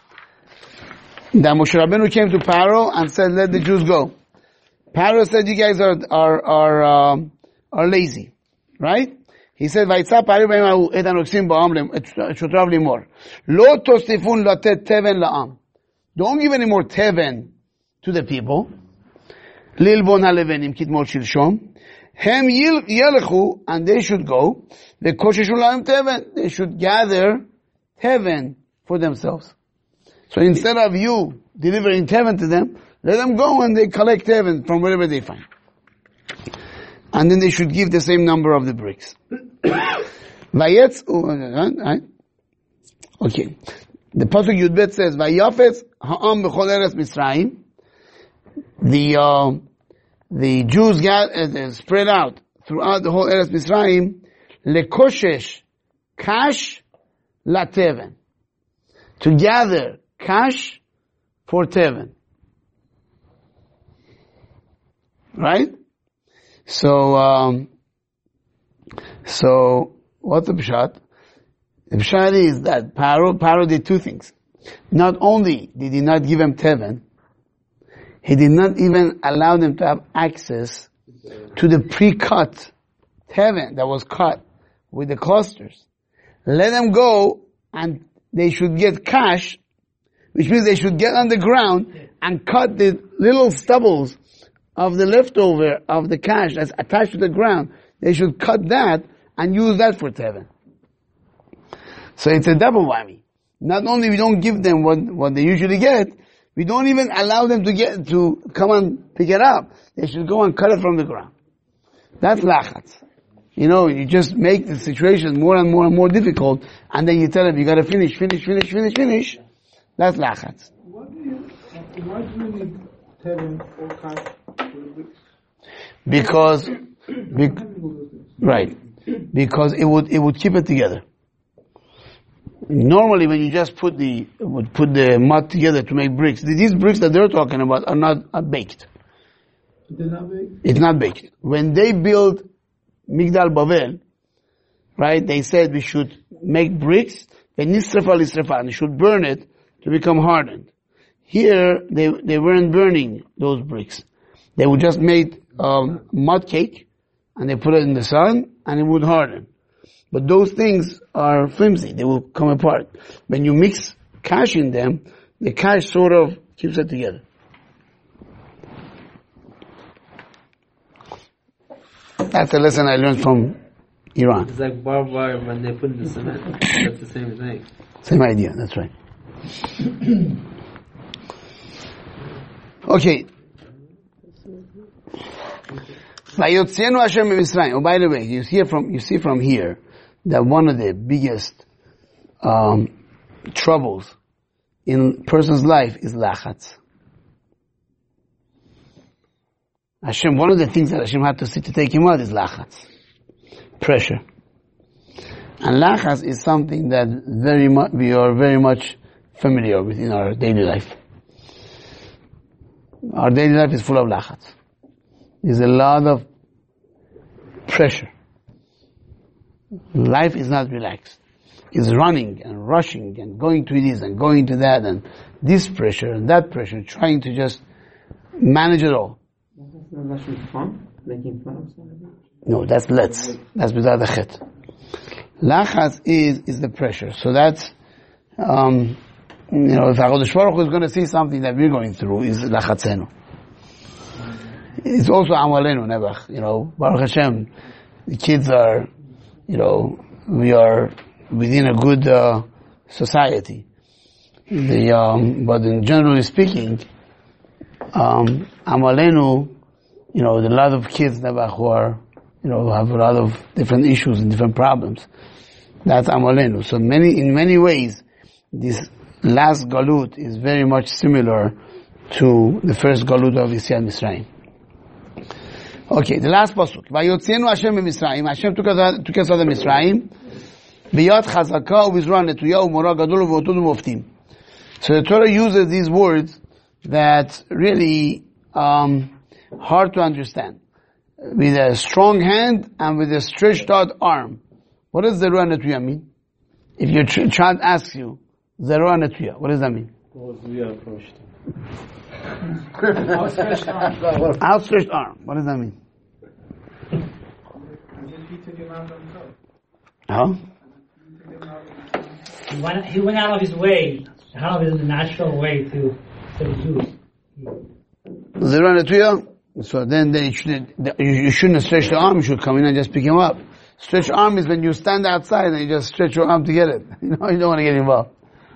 Moshe Rabbeinu came to Paro and said, "Let the Jews go." Paro said, "You guys are lazy," right? He said, "Vayitza Paro b'yom et hanoksim ba'am shotrav limor lo tosifun latet teven la'am." Don't give any more teven to the people. Lilbon halevenim kitmol shilshom. Hem yelchu, and they should go. The kosheshu la'am teven. They should gather teven for themselves. So instead of you delivering teven to them, let them go and they collect teven from wherever they find. And then they should give the same number of the bricks. Vayetz, right? Okay. The pasuk Yudbet says, "Vayafetz ha'am b'chol eretz Mitzrayim." The Jews spread out throughout the whole Eretz Mitzrayim, lekoshesh kash lateven, to gather kash for teven. Right? So what's the pshat? The pshat is that Paro did two things. Not only did he not give him teven, he did not even allow them to have access to the pre-cut teven that was cut with the clusters. Let them go and they should get cash, which means they should get on the ground and cut the little stubbles of the leftover of the cash that's attached to the ground. They should cut that and use that for teven. So it's a double whammy. Not only we don't give them what they usually get, we don't even allow them to come and pick it up. They should go and cut it from the ground. That's lachatz. You just make the situation more and more and more difficult, and then you tell them you gotta finish. That's lachatz. Why do you need teven or cash for the bricks? Because it would keep it together. Normally, when you just put the mud together to make bricks, these bricks that they're talking about are not baked. They're not baked? It's not baked. When they built Migdal Bavel, right, they said we should make bricks, and you should burn it to become hardened. Here, they weren't burning those bricks. They would just make mud cake, and they put it in the sun, and it would harden. But those things are flimsy. They will come apart. When you mix cash in them, the cash sort of keeps it together. That's a lesson I learned from Iran. It's like barbed wire when they put in the cement. That's the same thing. Same idea, that's right. Okay. Vayotzienu Hashem miMitzrayim. Oh, by the way, you see from here that one of the biggest troubles in a person's life is lachatz. Hashem, one of the things that Hashem had to see to take him out is lachatz, pressure. And lachatz is something that we are very much familiar with in our daily life. Our daily life is full of lachatz. There's a lot of pressure. Life is not relaxed. It's running and rushing and going to this and going to that and this pressure and that pressure, trying to just manage it all. That's not fun? Making fun of somebody? No, that's let's. That's without the chet. Lachas is the pressure. So that's, if HaKadosh Baruch Hu is going to see something that we're going through, is lachatzenu. It's also amalenu, nebach. Baruch Hashem, the kids are, we are within a good society. But in generally speaking, amalenu, there are a lot of kids nebach who are, have a lot of different issues and different problems. That's amalenu. So in many ways, this last galut is very much similar to the first galut of Yetziat Mitzrayim. Okay, the last pasuk. Vayotzienu Hashem miMitzrayim. Hashem took us out of Mitzrayim. Biyad chazaka u'bizroa netuya u'mora gadol u'v'otod u'moftim. So the Torah uses these words that really hard to understand. With a strong hand and with a stretched out arm. What does Zeruah Netuya mean? If your child asks you, Zeruah Netuya, what does that mean? We approached him. Outstretched arm. Outstretched arm. What does that mean? He took him out himself. Huh? He went out of his way, out of his natural way to the Jews. Zeruah Netuya? So then you shouldn't have stretched the arm, you should come in and just pick him up. Stretched arm is when you stand outside and you just stretch your arm to get it. You don't want to get involved.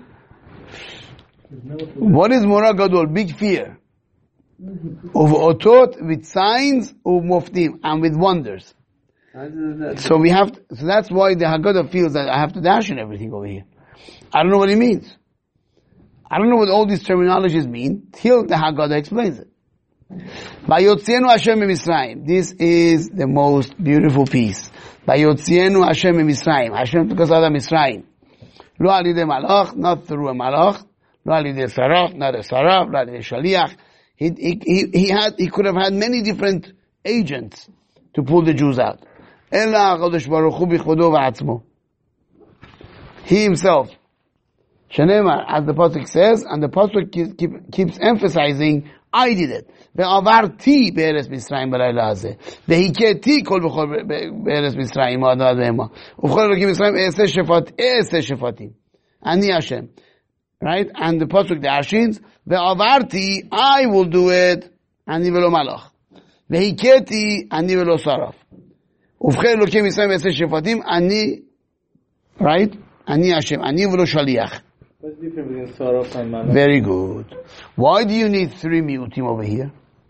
What is Mora Gadol? Big fear. Of otot, with signs, of moftim, and with wonders. So that's why the Haggadah feels that I have to dash in everything over here. I don't know what it means. I don't know what all these terminologies mean till the Haggadah explains it. Vayotzienu Hashem miMitzrayim. This is the most beautiful piece. Vayotzienu Hashem miMitzrayim. Hashem took us out of Mitzrayim. Lo al yidei malach, not through a malach. Lo al yidei saraf, not a saraf. Lo al yidei shaliach. He could have had many different agents to pull the Jews out. Ela HaKadosh Baruch Hu b'chodo v'atzmo. He himself. Shenemar, as the pasuk says, and the pasuk keeps emphasizing, I did it. ועברתי בארץ מצרים בלילה הזה. והכיתי כל בכל בארץ מצרים האדמה והמה. ובכל אלוקים מצרים אעשה שפטים. אני השם. Right? And the pasuk, the Ashins, ועברתי, I will do it, אני ולא מלאך. והכיתי, אני ולא שרף. ובכל אלוקים מצרים אעשה שפטים, אני, right? אני השם, אני ולא שליח. What's the difference between Saraf and Malach? Very good. Why do you need 3 mutim over here?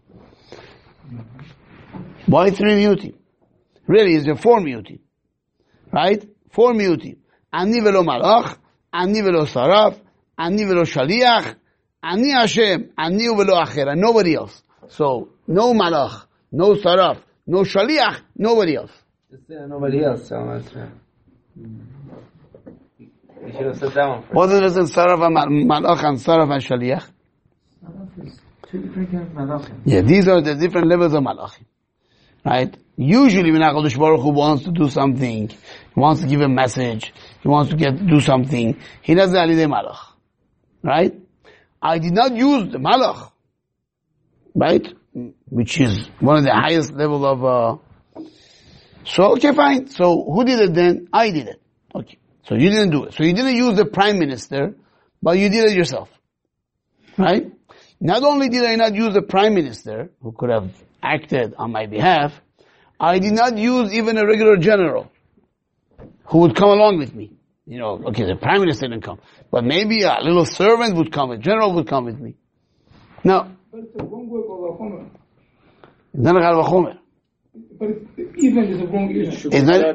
Why 3 mutim? Really, it's a 4 mutim. Right? 4 mutim. Ani velo malach, ani velo saraf, ani velo shaliach, ani Hashem, ani velo acher, and nobody else. So, no malach, no saraf, no shaliach, nobody else. Nobody else, so that's right. You should have said that one first. What is it in saraf and malach and saraf and shaliach? Yeah, these are the different levels of malachim. Right? Usually when HaKadosh Baruch Hu wants to do something, he wants to give a message, he wants to do something, he does the alidei malach. Right? I did not use the malach. Right? Which is one of the highest level of, so okay, fine. So who did it then? I did it. Okay. So you didn't do it. So you didn't use the prime minister, but you did it yourself. Right? Not only did I not use the prime minister, who could have acted on my behalf, I did not use even a regular general who would come along with me. You know, okay, the prime minister didn't come, but maybe a little servant would come, a general would come with me. No. But it's a wrong word called Chomer. It's not a Chomer. But even it's a wrong issue. It's not,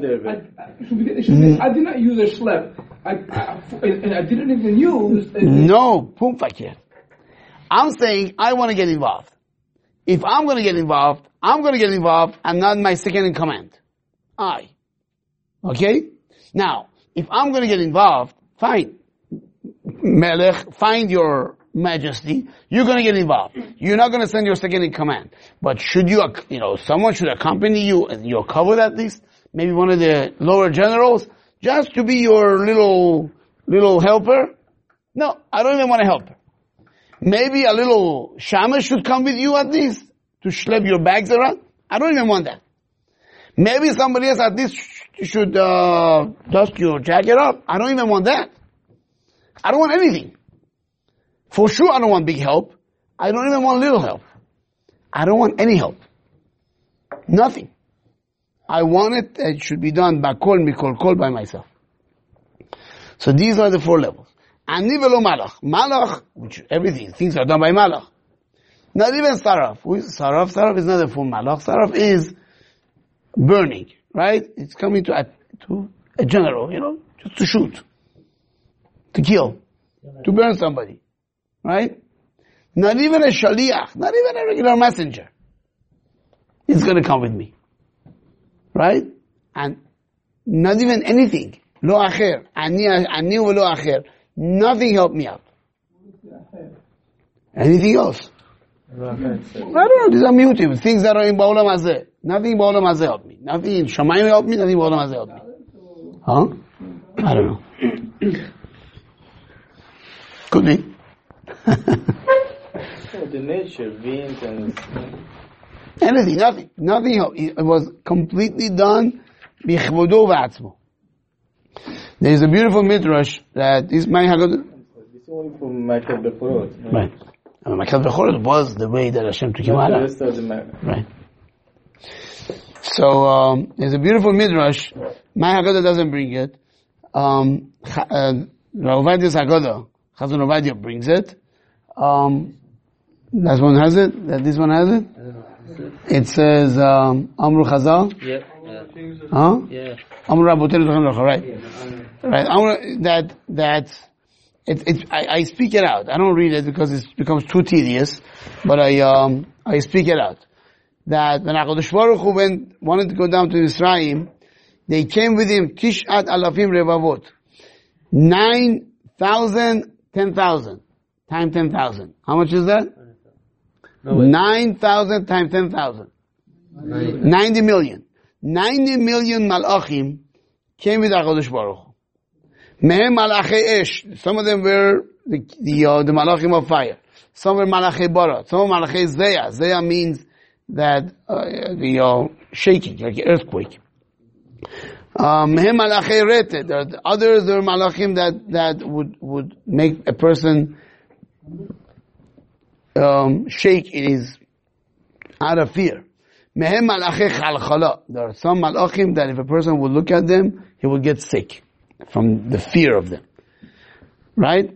I did not use a schlep. I didn't even use... No, pum fakir. I'm saying I want to get involved. If I'm going to get involved, I'm going to get involved and not my second in command. I. Okay? Now, if I'm going to get involved, fine. Melech, find your majesty, you're going to get involved. You're not going to send your second in command. But should you, someone should accompany you and you're covered at least, maybe one of the lower generals, just to be your little helper? No, I don't even want a helper. Maybe a little shamash should come with you at least to schlep your bags around. I don't even want that. Maybe somebody else at least should dust your jacket up. I don't even want that. I don't want anything. For sure I don't want big help. I don't even want little help. I don't want any help. Nothing. I want it should be done by kol mikol kol by myself. So these are the 4 levels. Ani velo malach. Malach, which everything, things are done by malach. Not even saraf. Who is saraf? Saraf is not a full malach. Saraf is burning, right? It's coming to a general, just to shoot, to kill, to burn somebody, right? Not even a shaliach, not even a regular messenger is going to come with me, right? And not even anything. Lo acher. Ani wa lo acher. Nothing helped me out. Anything else? I don't know. These are mutim. Things that are in Ba'olam Hazeh. Nothing in Ba'olam Hazeh helped me. Nothing in Shamayim helped me. Nothing in Ba'olam Hazeh helped me. Huh? I don't know. Could be. The nature, wind and... Anything, nothing helped. It was completely done bichvodo v'atzmo. There is a beautiful midrash that is my Haggadah. It's only for Makat Bechorot. Right. Makat Bechorot was the way that Hashem took him out. Right. So, there's a beautiful midrash. My Haggadah doesn't bring it. Rav Ovadia's Haggadah, Chazon Ovadia brings it. That one has it? This one has it? It says, Amru Chazal? Yeah. Huh? Yeah. Amru Rabotenu Tochem Lecha, right? Right. I speak it out. I don't read it because it becomes too tedious, but I speak it out. That when HaKadosh Baruch Hu wanted to go down to Israel, they came with him, Tishat Alafim Revavot. 9,000, 10,000. Times 10,000. How much is that? 9,000 times 10,000. 90 million. 90 million malachim came with HaKadosh Baruch Hu. Mehem malachei esh. Some of them were the malachim of fire. Some were malachei bara. Some were malachei zeya. Zeya means that the shaking, like an earthquake. Mehem malachei rete. There are others. There are malachim that would make a person shake in his out of fear. Mehem malachei chalchala. There are some malachim that if a person would look at them, he would get sick from the fear of them. Right?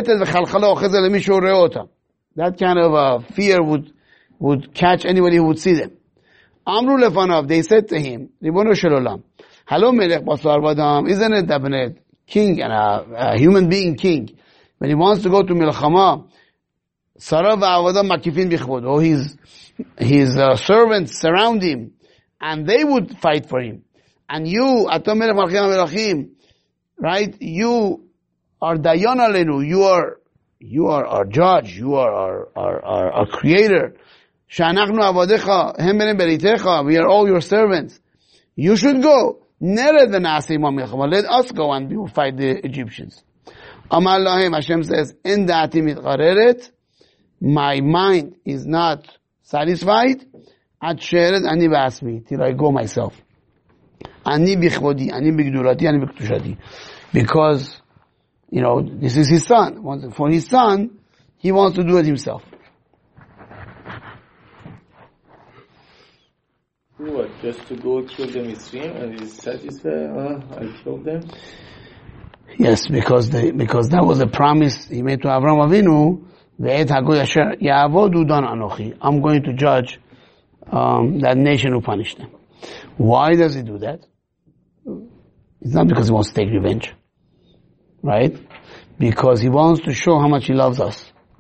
That kind of fear would catch anybody who would see them. Amru lefanav, they said to him, Ribono shel olam, Halo melech basar vadam, isn't it that a king and a human being king, when he wants to go to milchama, sarav avadam makifin bichvodo, his servants surround him, and they would fight for him. And you, atam melech malchim melachim, right? You are dayan alenu. You are our judge. You are our creator. Shanachnu avadecha hem benem beritecha. We are all your servants. You should go. Nered v'nasei ma milchama. Let us go and we will fight the Egyptians. Amar lahem, Hashem says, in da'ati mitchareret, my mind is not satisfied. Ad shered ani ba'asmi, till I go myself. Ani bichvodi, ani bigdulati, ani biktushati. Because, this is his son. For his son, he wants to do it himself. What, just to go kill the Mitzrayim and he's satisfied? I killed them? Yes, because that was a promise he made to Avraham Avinu. I'm going to judge that nation who punished them. Why does he do that? It's not because he wants to take revenge. Right? Because he wants to show how much he loves us.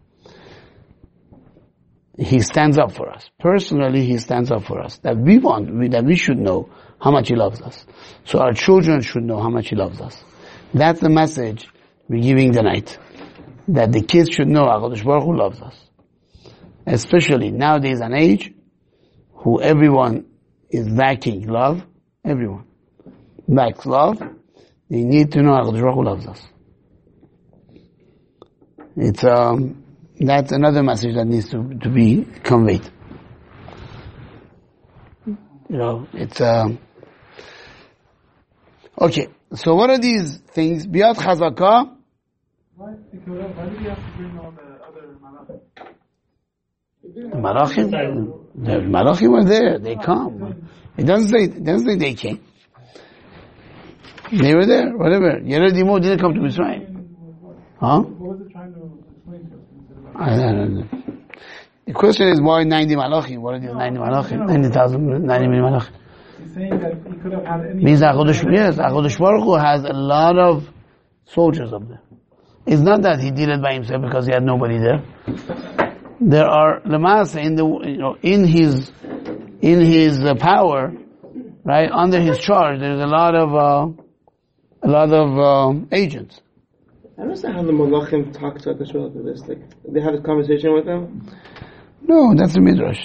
He stands up for us. Personally, he stands up for us. That we should know how much he loves us. So our children should know how much he loves us. That's the message we're giving tonight. That the kids should know HaKadosh Baruch Hu loves us. Especially nowadays an age who everyone is lacking love. Everyone lacks love. They need to know HaKadosh Baruch Hu loves us. It's that's another message that needs to be conveyed. It's okay. So what are these things? Biyat Chazakah. Why did he have to bring all the other malachim? The malachim were there. They come. It doesn't say they came. They were there. Whatever. Yered Imo didn't come to Mitzrayim. Huh? What was it trying to explain to us? I don't know. The question is why 90 malachim? What are these 90 malachim? 90,000, 90 million malachim. He's saying that he could have had any... Means HaKadosh Baruch Hu has a lot of soldiers up there. It's not that he did it by himself because he had nobody there. There are Lamasa in his power, right, under his charge, there's a lot of agents. I don't understand how the Malachim talk to HaKadosh Baruch Hu this. Like, they have a conversation with him? No, that's the Midrash.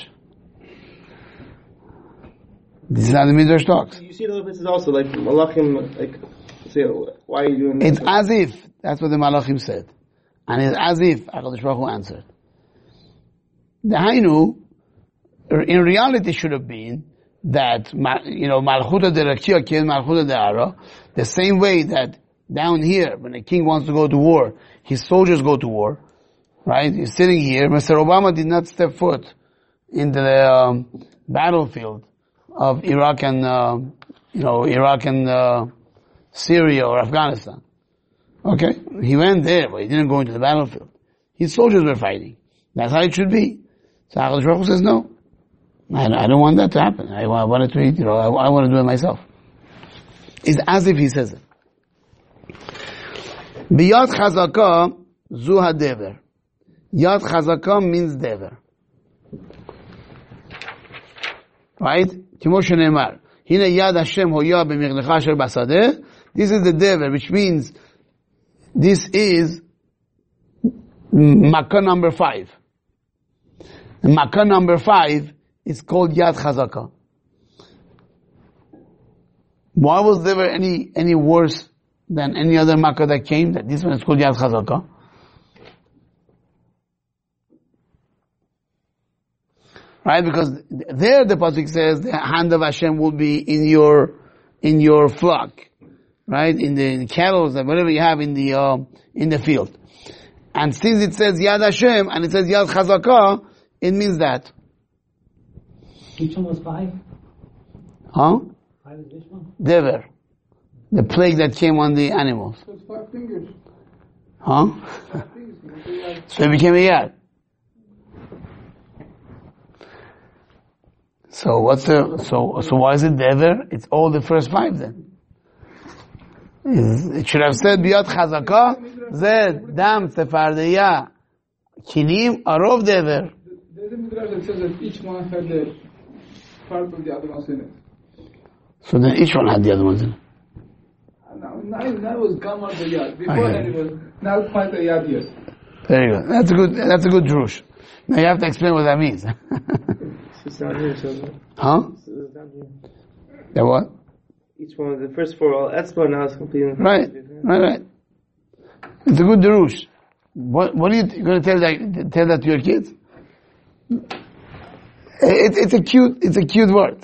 This is how the Midrash talks. You see the other places also, like Malachim, like, say, why are you doing this? It's as if, that's what the Malachim said. And it's as if HaKadosh Baruch Hu answered. The Hainu, in reality should have been that, Malchuta de Rakshia killed Malchuta de Ara, the same way that down here, when a king wants to go to war, his soldiers go to war, right? He's sitting here. Mr. Obama did not step foot into the battlefield of Iraq and Syria or Afghanistan. Okay? He went there, but he didn't go into the battlefield. His soldiers were fighting. That's how it should be. So HaKadosh Baruch Hu says, no. I don't want that to happen. I want it to be, I want to do it myself. It's as if he says it. Biyat Chazakah zu hadever. Yad Chazakah means dever. Right? Kimo shenemar. Hine yad Hashem hoya b'michlecha asher basadeh. This is the dever, which means this is Makkah number 5. Makkah number 5 is called Yad Chazakah. Why was there any worse than any other makkah that came, that this one is called Yad Chazaka. Right? Because there the pasuk says the hand of Hashem will be in your flock. Right? In the cattle, whatever you have in the field. And since it says Yad Hashem and it says Yad Chazaka, it means that. Which one was 5? Huh? 5 is which one? Dever. The plague that came on the animals. So it's 5 fingers. Huh? 5 fingers. So it became a Yad. So why is it Dever? It's all the first 5 then. It should have said Biyad Chazaka, Zed, Dam, Sefardeya, Kinim, Arov Dever. There's a midrash that says that each one had the part of the other ones in it. So then each one had the other ones in it. Now it was Gamar the Yad. Beforehand it was not quite a Yad yet. Very good. That's a good drush. Now you have to explain what that means. It's not here, so. Huh? It's not here. The what? Each one of the first 4 all Etzba, now it's completely. Right. It's a good drush. What are you going to tell that to your kids? It's a cute word.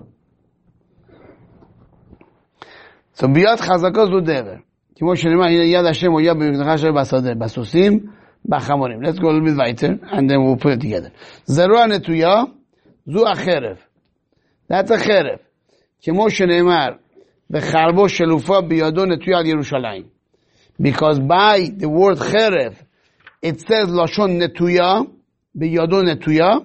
So Biyad Chazaka Zu Dever. כמו שנאמר, הנה יד השם הויה במקדך אשר בשדה, בסוסים, בחמורים. Let's go a little bit weiter, and then we'll put it together. זרוע נטויה, זו החרב. That's a חרב. כמו שנאמר, וחרבו שלופה בידו נטויה על ירושלים. Because by the word חרב, it says לשון נטויה, בידו נטויה.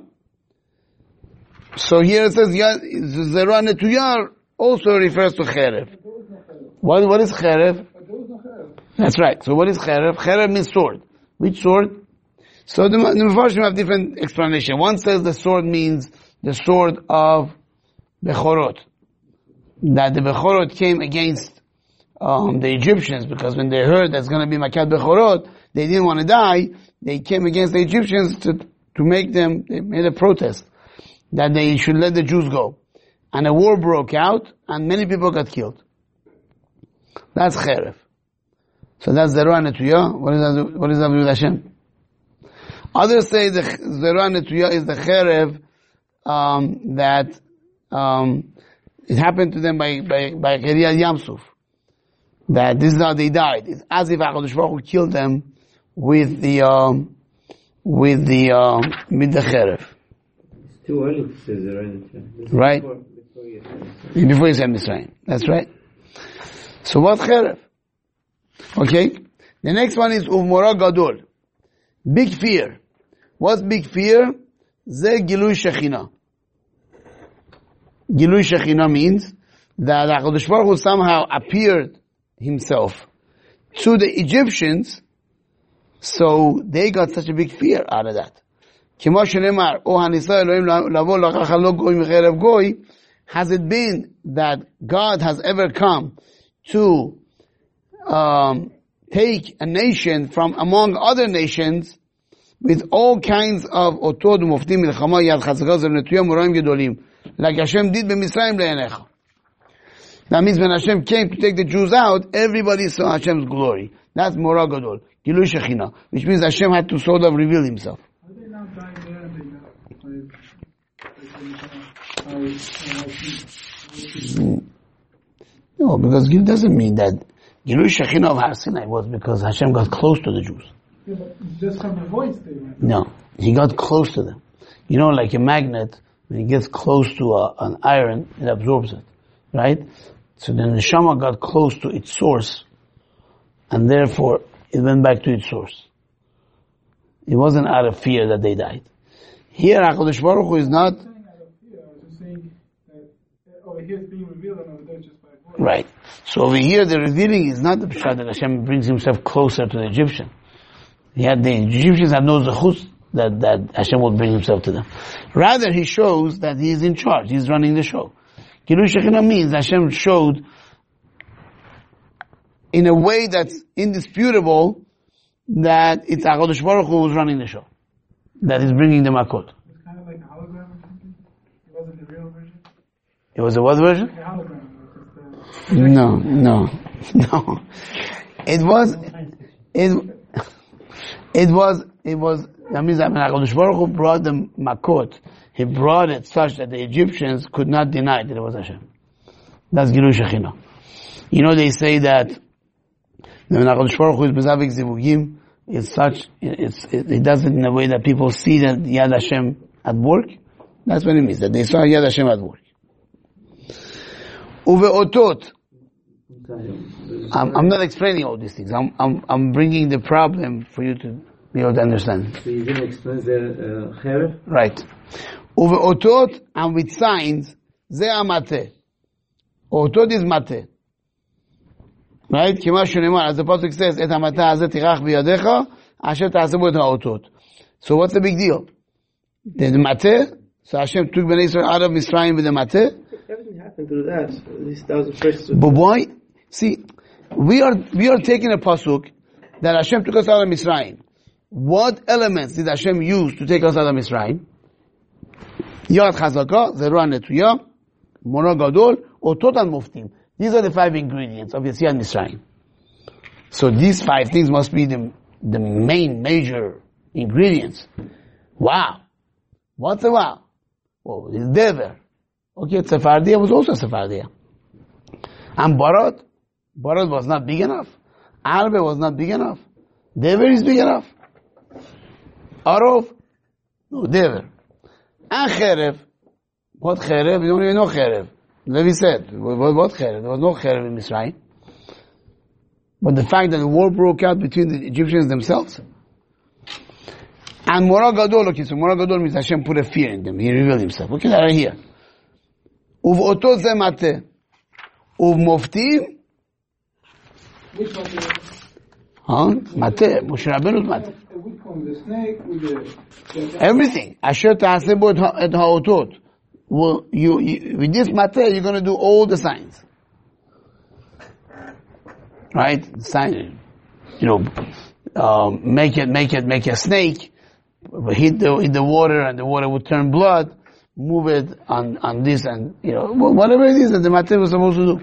So here it says, זרוע נטויה also refers to חרב. What is חרב? That's right. So what is חרב? חרב means sword. Which sword? So the Mefarshim have different explanation. One says the sword means the sword of Bechorot. That the Bechorot came against the Egyptians, because when they heard there's going to be Makat Bechorot, they didn't want to die. They came against the Egyptians to make them, they made a protest that they should let the Jews go. And a war broke out, and many people got killed. That's Cheref. So that's Zerua Netuya. What is that with Hashem? Others say the Zerua Netuya is the Cheref that it happened to them by Keriyat Yamsuf. That this is how they died. It's as if HaKadosh Baruch Hu killed them with the Cheref. It's too early to say Zerua Netuya. Right? Before you said Mitzrayim. That's right. So what Cheref? Okay? The next one is Uvmora Gadol. Big fear. What's big fear? Ze Gilui Shekhinah. Gilui Shekhinah means that HaKadosh Baruch Hu somehow appeared himself to the Egyptians, so they got such a big fear out of that. כמו שנאמר, או הניסה אלוהים לבוא לקח לו גוי מחרב גוי, has it been that God has ever come to take a nation from among other nations with all kinds of otod umoftim milchama yad chazaka zer netuya moraim gedolim, like Hashem did b'Mitzrayim le'enecha. That means when Hashem came to take the Jews out, everybody saw Hashem's glory. That's Morah Gadol, Gilui Shekhinah, which means Hashem had to sort of reveal himself. Are they not dying there and No, because Gil doesn't mean that Gilui Shekhinah of Har Sinai was because Hashem got close to the Jews. Yeah, but just from the voice they went. No, he got close to them. You know, like a magnet, when it gets close to an iron, it absorbs it, right? So then the Neshama got close to its source, and therefore it went back to its source. It wasn't out of fear that they died. Here, HaKadosh Baruch Hu is not. I was just saying that over here it's being revealed and over there just by voice. Right. So over here, the revealing is not the pshat that Hashem brings himself closer to the Egyptian. The Egyptians had no zechus that Hashem would bring himself to them. Rather, he shows that he is in charge. He's running the show. Gilui Shekhinah means Hashem showed in a way that's indisputable that it's HaKadosh Baruch Hu who's running the show. That is bringing the makot. It's kind of like a hologram or something. It wasn't the real version. It was a what version? Like a hologram. No. It was, that means that when HaKadosh Baruch Hu brought the Makot, He brought it such that the Egyptians could not deny that it was Hashem. That's Gilui Shekhinah. You know, they say that when HaKadosh Baruch Hu is Bezavik Zivugim, it's such, it does it in a way that people see that Yad Hashem at work. That's what it means, that they saw Yad Hashem at work. Uve'otot. I'm not explaining all these things. I'm bringing the problem for you to be able to understand. So you didn't explain the Cheref? Right. Uve'otot, and with signs, ze amate. Otot is mate. Right? Kima shneimar, as the pasuk says, et hamata hazeh tirach biyadecha, asher ta'aseh bo et ha'otot. So what's the big deal? The mate, so Hashem took Bnei Israel out of Mitzrayim with the mate. Everything happened through that. At least that was the first. But why? See, we are taking a pasuk that Hashem took us out of Mitzrayim. What elements did Hashem use to take us out of Mitzrayim? Yad chazaka, zerua netuya, mora gadol, otot and muftim. These are the 5 ingredients of Yetziat Mitzrayim. So these 5 things must be the main major ingredients. Wow. What's a wow? Oh, it's Dever. Okay, Sephardia was also Sephardia. And Barad was not big enough. Arbe was not big enough. Dever is big enough. Arov, no, Dever. And Cherev, what Cherev? We don't even know Cherev. Levi said, what Cherev? There was no Cherev in Mitzrayim. But the fact that the war broke out between the Egyptians themselves. And Mora Gadol, okay, so Mora Gadol means Hashem put a fear in them. He revealed himself. Okay, that right here. Uv otot ze mate. Uv moftim. Which one? Mate. Moshe Rabbeinu's mate. Which one? The snake with the everything. Asher ta'aseh bo et ha'otot. Well, you, with this mate, you're going to do all the signs. Right? Sign, make a snake, hit the water, and the water would turn blood, move it on this, and, whatever it is that the mate was supposed to do.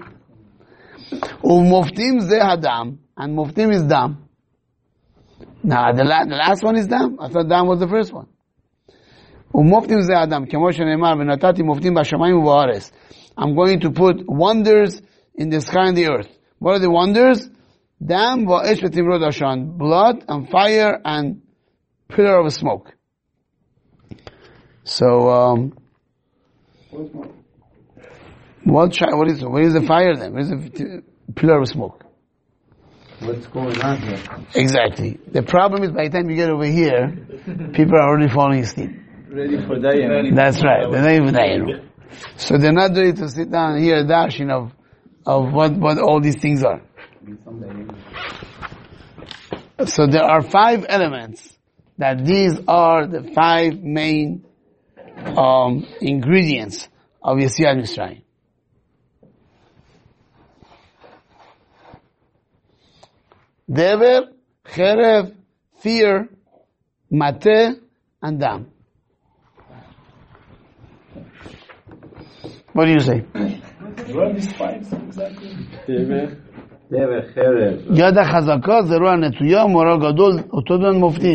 Moftim ze hadam, and moftim is dam. Now, the last one is dam. I thought dam was the first one. Moftim ze hadam, kemo sheneimar, v'natati moftim b'shamayim u'ba'aretz. I'm going to put wonders in the sky and the earth. What are the wonders? Dam va'esh v'timrod ashan, blood and fire and pillar of smoke. So, what is the fire then? What is the pillar of smoke? What's going on here? Exactly. The problem is by the time you get over here, people are already falling asleep. Ready for Dayan. That's right. They're not even Dayan. So they're not ready to sit down and hear a dashing of what all these things are. So there are 5 elements that these are the 5 main ingredients of Yetziat Mitzrayim. Dever, Cherev, fear, mate, and dam. What do you say? What are these 5 exactly? Dever, Cherev. Yada chazaka, zerua netuya, mora gadol, otodan moftim.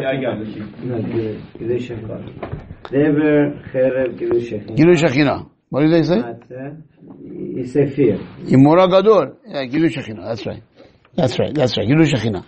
Gilui Shekhinah. Dever, Cherev, Gilui Shekhinah. Gilui Shekhinah. What did they say? You say fear. Mora gadol. Yeah, Gilui Shekhinah. That's right. Gilui Shekhinah.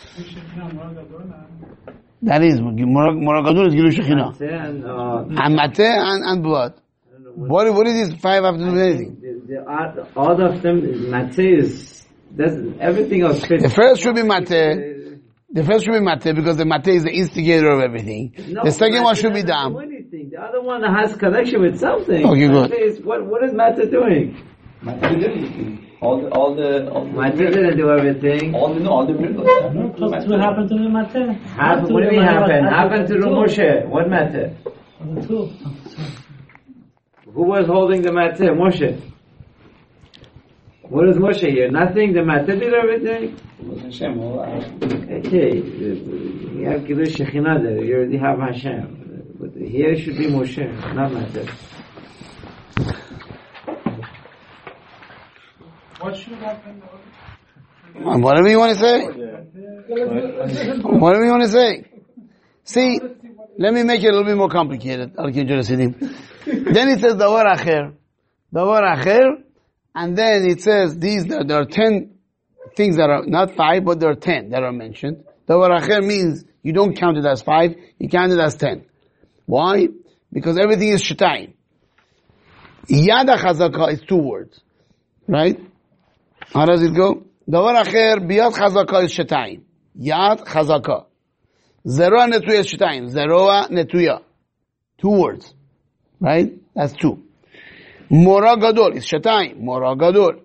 That is, Mora gadol is Gilui Shekhinah. And mate and blood. What is this 5 have to do with anything? All of them, mate is, everything else fits. The first should be mate. Because the mate is the instigator of everything. No, the second one should be dam. The other one has connection with something. Okay, good. What is mate doing? Mate did everything. All the Mate didn't do everything. All the miracles. What happened to the mate? What do you mean happened? Happened to the Moshe. What mate? The two. Who was holding the mate? Moshe. What is Moshe here? Nothing? The mate did everything? Okay. You have Gilui Shekhinah there. You already have Hashem. But here it should be Moshe, not mate. What should happen? Whatever you want to say. Whatever you want to say. See, let me make it a little bit more complicated. Then it says davar acher, and then it says there are 10 things that are not 5, but there are 10 that are mentioned. Davar acher means you don't count it as 5, you count it as 10. Why? Because everything is shetayim. Yad chazaka is 2 words. Right? How does it go? Davar acher, biyad chazaka is shetayim. Yad chazaka. Zeroa netuya is shetayim. Zeroa netuya. 2 words. Right? That's 2. Mora gadol is shetayim. Mora gadol.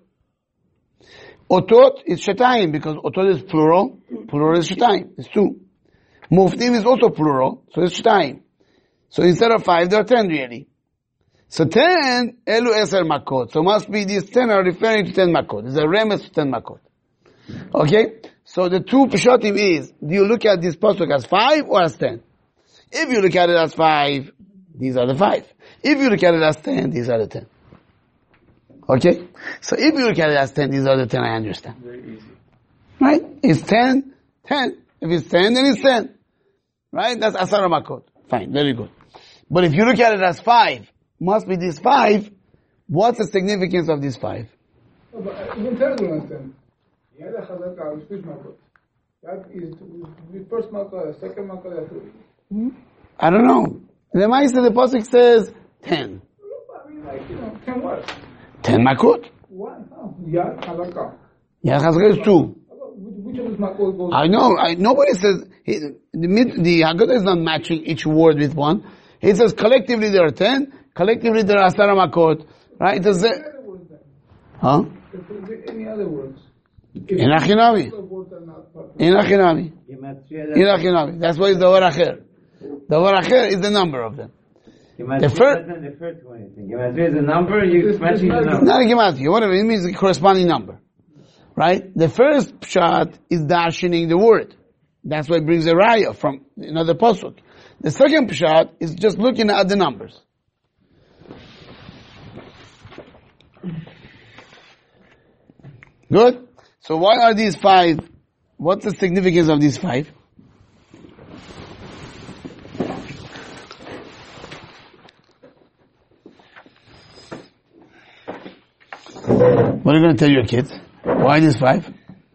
Otot is shetayim because otot is plural. Plural is shetayim. It's 2. Muftim is also plural, so it's shetayim. So instead of 5, there are 10 really. So 10, elu eser makot. So must be these 10 are referring to 10 makot. There's a remes to 10 makot. Okay? So the 2 pshatim is, do you look at this pasuk as 5 or as 10? If you look at it as 5, these are the 5. If you look at it as 10, these are the 10. Okay? So if you look at it as 10, these are the 10, I understand. Very easy. Right? It's 10, 10. If it's 10, then it's 10. Right? That's asar makot. Fine, very good. But if you look at it as 5, must be this 5, what's the significance of this 5? Even 10 will understand. Yada chazaka is which makot? That is the first makot, the second makot. I don't know. The Maisa, the pasuk says 10. I mean, like, 10 what? 10 makot. What? Yad chazaka. Yad chazaka is 2. Which of these makot goes? I know. Nobody says the Haggadah is not matching each word with one. It says collectively there are 10. Collectively there are asara makot. Right? It says huh? Any other words? In Achinavi. In Achinavi. In Achinavi. That's why it's davar acher. Davar acher is the number of them. The first doesn't refer to anything. Gematria is a number, you're matching the number. Not a gematria, whatever, it means the corresponding number. Right? The first pshat is darshaning the word. That's why it brings a raya from another pasuk. The second pshat is just looking at the numbers. Good? So why are these 5? What's the significance of these 5? What are you going to tell your kids? Why these 5?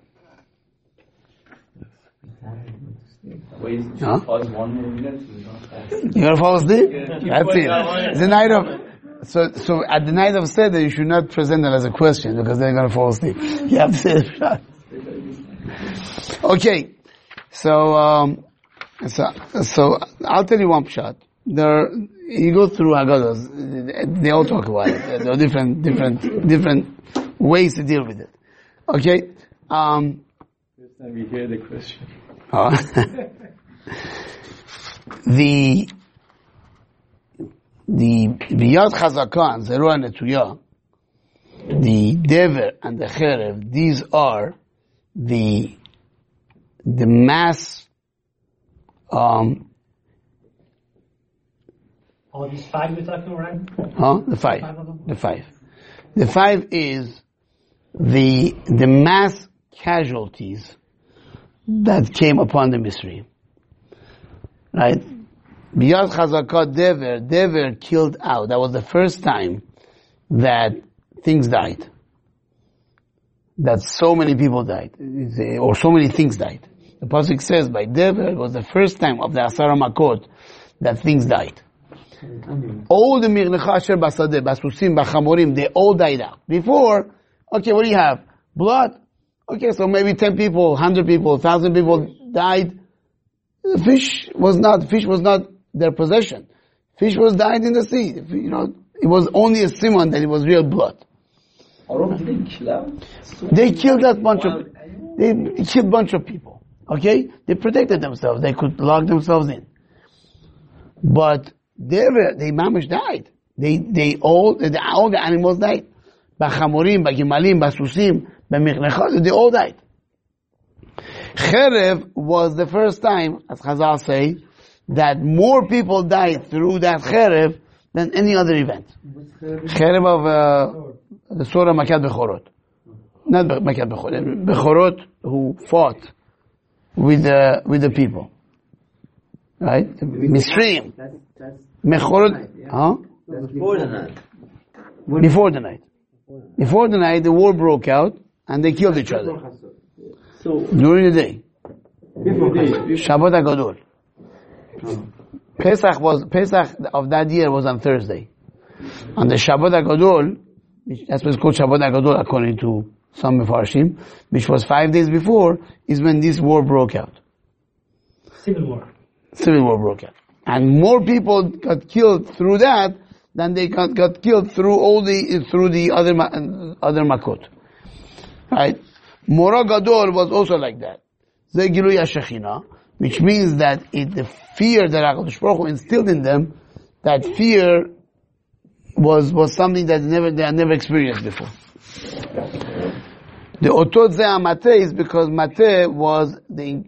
Huh? You're going to fall asleep? That's it. It's the night of... So at the night of Seder, you should not present it as a question because they're going to fall asleep. You have to say it. Okay. So I'll tell you one pshat. You go through Haggadahs, they all talk about it. There are different ways to deal with it. Okay? First time we hear the question. The Biyad Chazaka and Zeruah Netuya, the Dever and the Cherev, these are the mass, all these 5 you're talking about? Huh? The 5. The 5. The 5 is the mass casualties that came upon the Misri. Right? Biyad Chazaka Dever killed out. That was the first time that things died. That so many people died. Or so many things died. The pasuk says by Dever, it was the first time of the Asara Makot that things died. All the Mirnecha Asher Basadeh, Basusim, Bachamorim, they all died out. Before, okay, what do you have? Blood. Okay, so maybe 10 people, 100 people, 1,000 people died. Fish was not their possession. Fish was died in the sea. It was only a simon that it was real blood. They killed a bunch of people. Okay? They protected themselves. They could lock themselves in. But they mamish died. All the animals died. Bachamorim, Bagimalim, Basusim, Bamichnecha, they all died. Cherev was the first time, as Chazal say, that more people died through that Cherev than any other event. Cherev of the Surah Makat Bechorot. not Makat Bechorot who fought with the people. Right? Misrim. Mechorot, huh? That's before the night. Before the night. Before the night, the war broke out and they killed each other. So During the day. before Shabbat HaGadol. Pesach of that year was on Thursday. On the Shabbat HaGadol, that's what's called Shabbat HaGadol according to some Mefarshim, which was 5 days before, is when this war broke out. Civil war. Civil war broke out. And more people got killed through that than they got killed through the other Makot. Right? Mora Gadol was also like that. Ze Gilui HaShekhinah, which means that the fear that HaKadosh Baruch Hu instilled in them, that fear was something that they had never experienced before. The Otot Ze HaMateh is because Mateh was the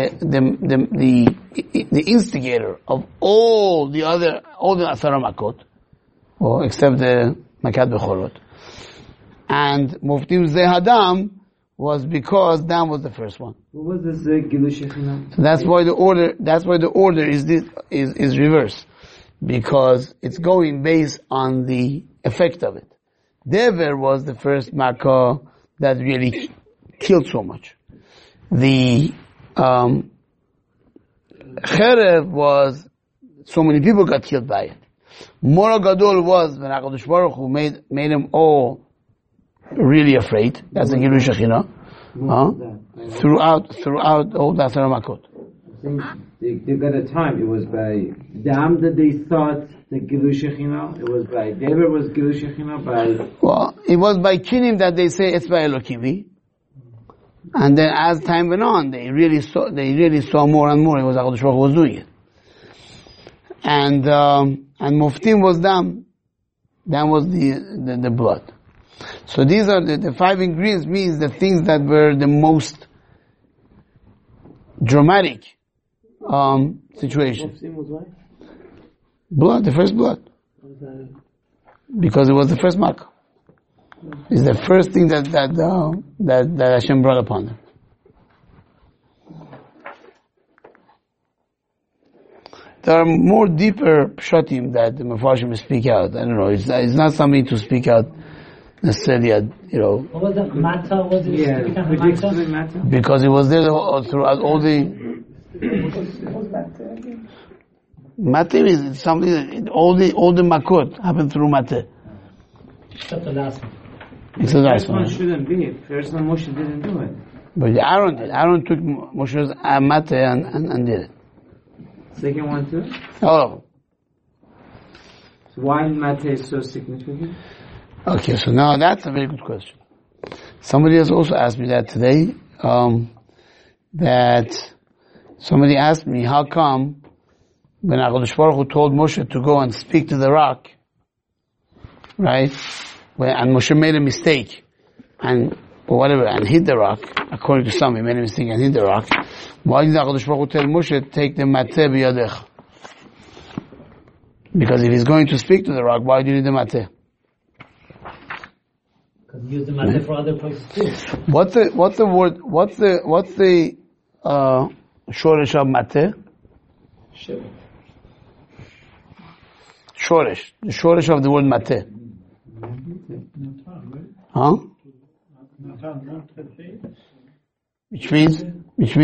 instigator of all the Asara Makot, except the Makat Bechorot. And Muftim Ze Hadam was because Dam was the first one. What was this Gilui Shekhinah? So that's why the order is reversed. Because it's going based on the effect of it. Dever was the first Makkah that really killed so much. The Cherev was, so many people got killed by it. Mora Gadol was when HaKadosh Baruch Hu made them all really afraid. That's the Gilui Shekhinah. Throughout all the Asara Makot. They got a time. It was by Dam that they thought the Gilui Shekhinah. It was by Dever was Gilui Shekhinah. Well, it was by Kinim that they say it's by Elokimi. And then as time went on, they really saw more and more. It was HaKadosh Baruch Hu was doing it. And Muftim was Dam. Dam was the blood. So these are the 5 ingredients, means the things that were the most dramatic situation. Blood, the first blood. Because it was the first Makkah. It's the first thing that Hashem brought upon them. There are more deeper pshatim that the Mefarshim speak out. I don't know. It's not something to speak out necessarily. What was that? Mata? Was it? Yeah. Mata? Because it was there throughout all the. Mateh is something that all the makot happened through Mateh. Except the last one. Except the last one. Shouldn't be. First one Moshe didn't do it. But Aaron did. Aaron took Moshe's Mateh and did it. Second one too? All of them. So why Mateh is so significant? Okay, so now that's a very good question. Somebody has also asked me that today, that somebody asked me, how come when HaKadosh Baruch Hu told Moshe to go and speak to the rock, right, and Moshe made a mistake, and hit the rock, according to some, he made a mistake and hit the rock, why did HaKadosh Baruch Hu tell Moshe, take the Mateh b'yadech? Because if he's going to speak to the rock, why do you need the Mateh? Because use the Mateh for other places too. What's the Shoresh of Mateh? Shoresh. The Shoresh of the word Mateh. Huh? Which means? To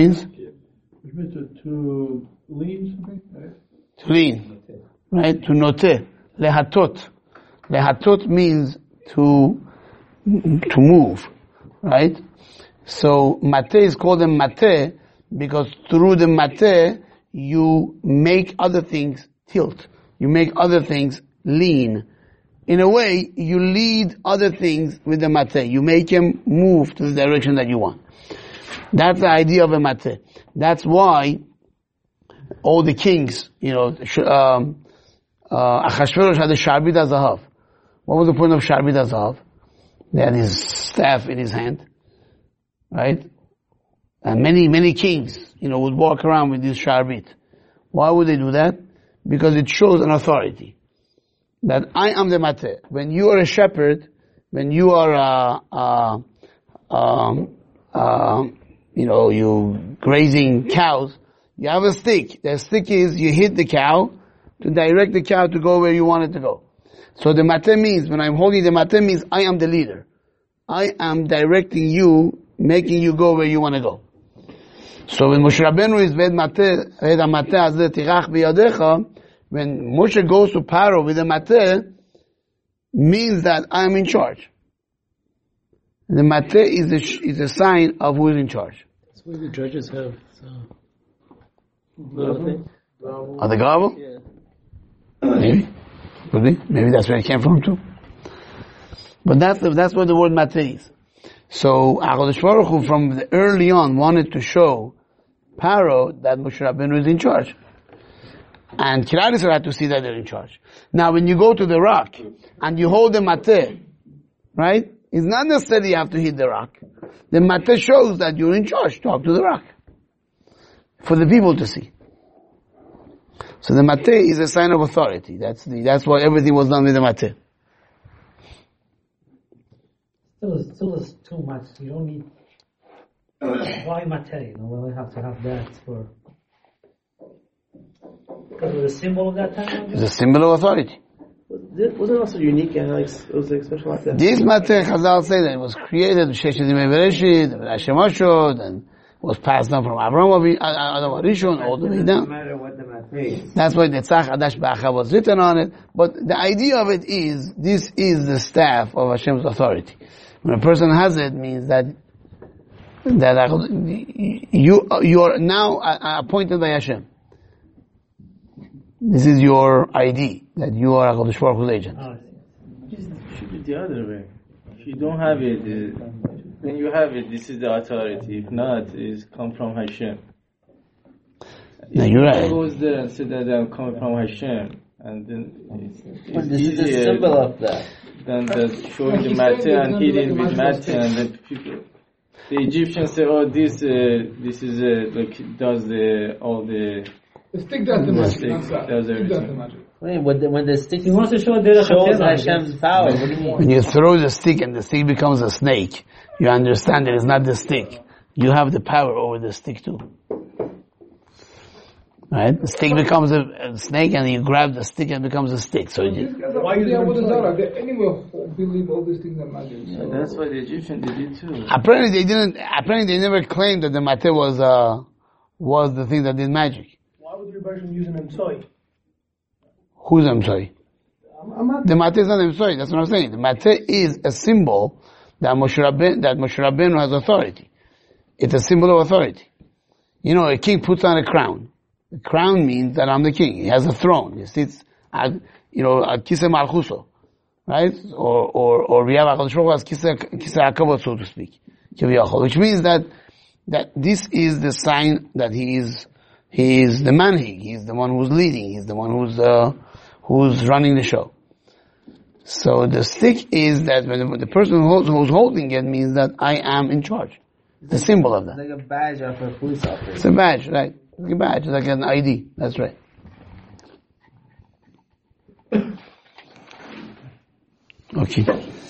lean something, right? To lean. Right? To note. Lehatot. Lehatot means to move. Right? So, Mateh is called a Mateh because through the Mateh, you make other things tilt. You make other things lean. In a way, you lead other things with the Mateh. You make them move to the direction that you want. That's the idea of a Mateh. That's why all the kings, Achashverosh had a Sharbit HaZahav. What was the point of Sharbit HaZahav? They had his staff in his hand. Right? And many kings, would walk around with this Sharbit. Why would they do that? Because it shows an authority. That I am the Mateh. When you are a shepherd, when you are you grazing cows, you have a stick. The stick is you hit the cow to direct the cow to go where you want it to go. So the mateh means, when I'm holding the mateh means I am the leader. I am directing you, making you go where you want to go. So when Moshe Rabbeinu is ved mateh hazeh tirach biyadecha, when Moshe goes to Paro with the mateh, means that I am in charge. The mateh is a sign of who is in charge. That's why the judges have The gavel? Yeah. Maybe. Could be. Maybe that's where it came from too. But that's what the word mateh is. So HaKadosh Baruch Hu from early on wanted to show Paro that Moshe Rabbeinu is in charge. And Klal Yisrael had to see that they're in charge. Now when you go to the rock and you hold the mateh, right? It's not necessarily you have to hit the rock. The mateh shows that you're in charge. Talk to the rock. For the people to see. So the mateh is a sign of authority. That's why everything was done with the mateh. Still is too much. You don't need why mateh? We don't have to have that for because it was a symbol of that time. It's a symbol of authority. Wasn't it also unique and it was like special like that? This mateh, Chazal say that it was created with Sheshet Yimei Bereshit, Hashem Ashod, and was passed on from Avraham Adam Arishon all the way down. No matter what the mateh is. That's why the Tzach Adash Ba'acha was written on it. But the idea of it is, this is the staff of Hashem's authority. When a person has it, means that you are now appointed by Hashem. This is your ID, that you are HaKadosh Baruch Hu's agent. It should be the other way. If you don't have it, when you have it, this is the authority. If not, it's come from Hashem. No, you're right. If goes there and said that I'm coming from Hashem, and then it's This is a symbol of that. Then showing the mateh and hitting with mateh, and then people, the Egyptians say, "Oh, this is like does all the." The stick does the magic. Does everything. Wait, when the stick He wants to show shows Hashem's power, what do you mean? When you throw the stick and the stick becomes a snake, you understand that it's not the stick. You have the power over the stick too. Right? The stick becomes a snake and you grab the stick and it becomes a stick. So why is it they anyway believe all these things are magic? Yeah, that's why the Egyptians did it too. Apparently they never claimed that the mateh was the thing that did magic. Why would your version use an emsoi? Who's emsoi? The mateh is not emsoi, that's what I'm saying. The mateh is a symbol that Moshe Rabbeinu has authority. It's a symbol of authority. You know, a king puts on a crown. The crown means that I'm the king. He has a throne. He sits at, at Kisei Malchuso. Right? Or we have HaKadosh Baruch Hu as Kisei HaKavod, so to speak. Which means that this is the sign that he is the manhig. He's the one who's leading. He's the one who's running the show. So the stick is that when the person who's holding it means that I am in charge. It's a symbol of that. It's like a badge of a police officer. It's a badge, right? Like a badge, like an ID. That's right. Okay.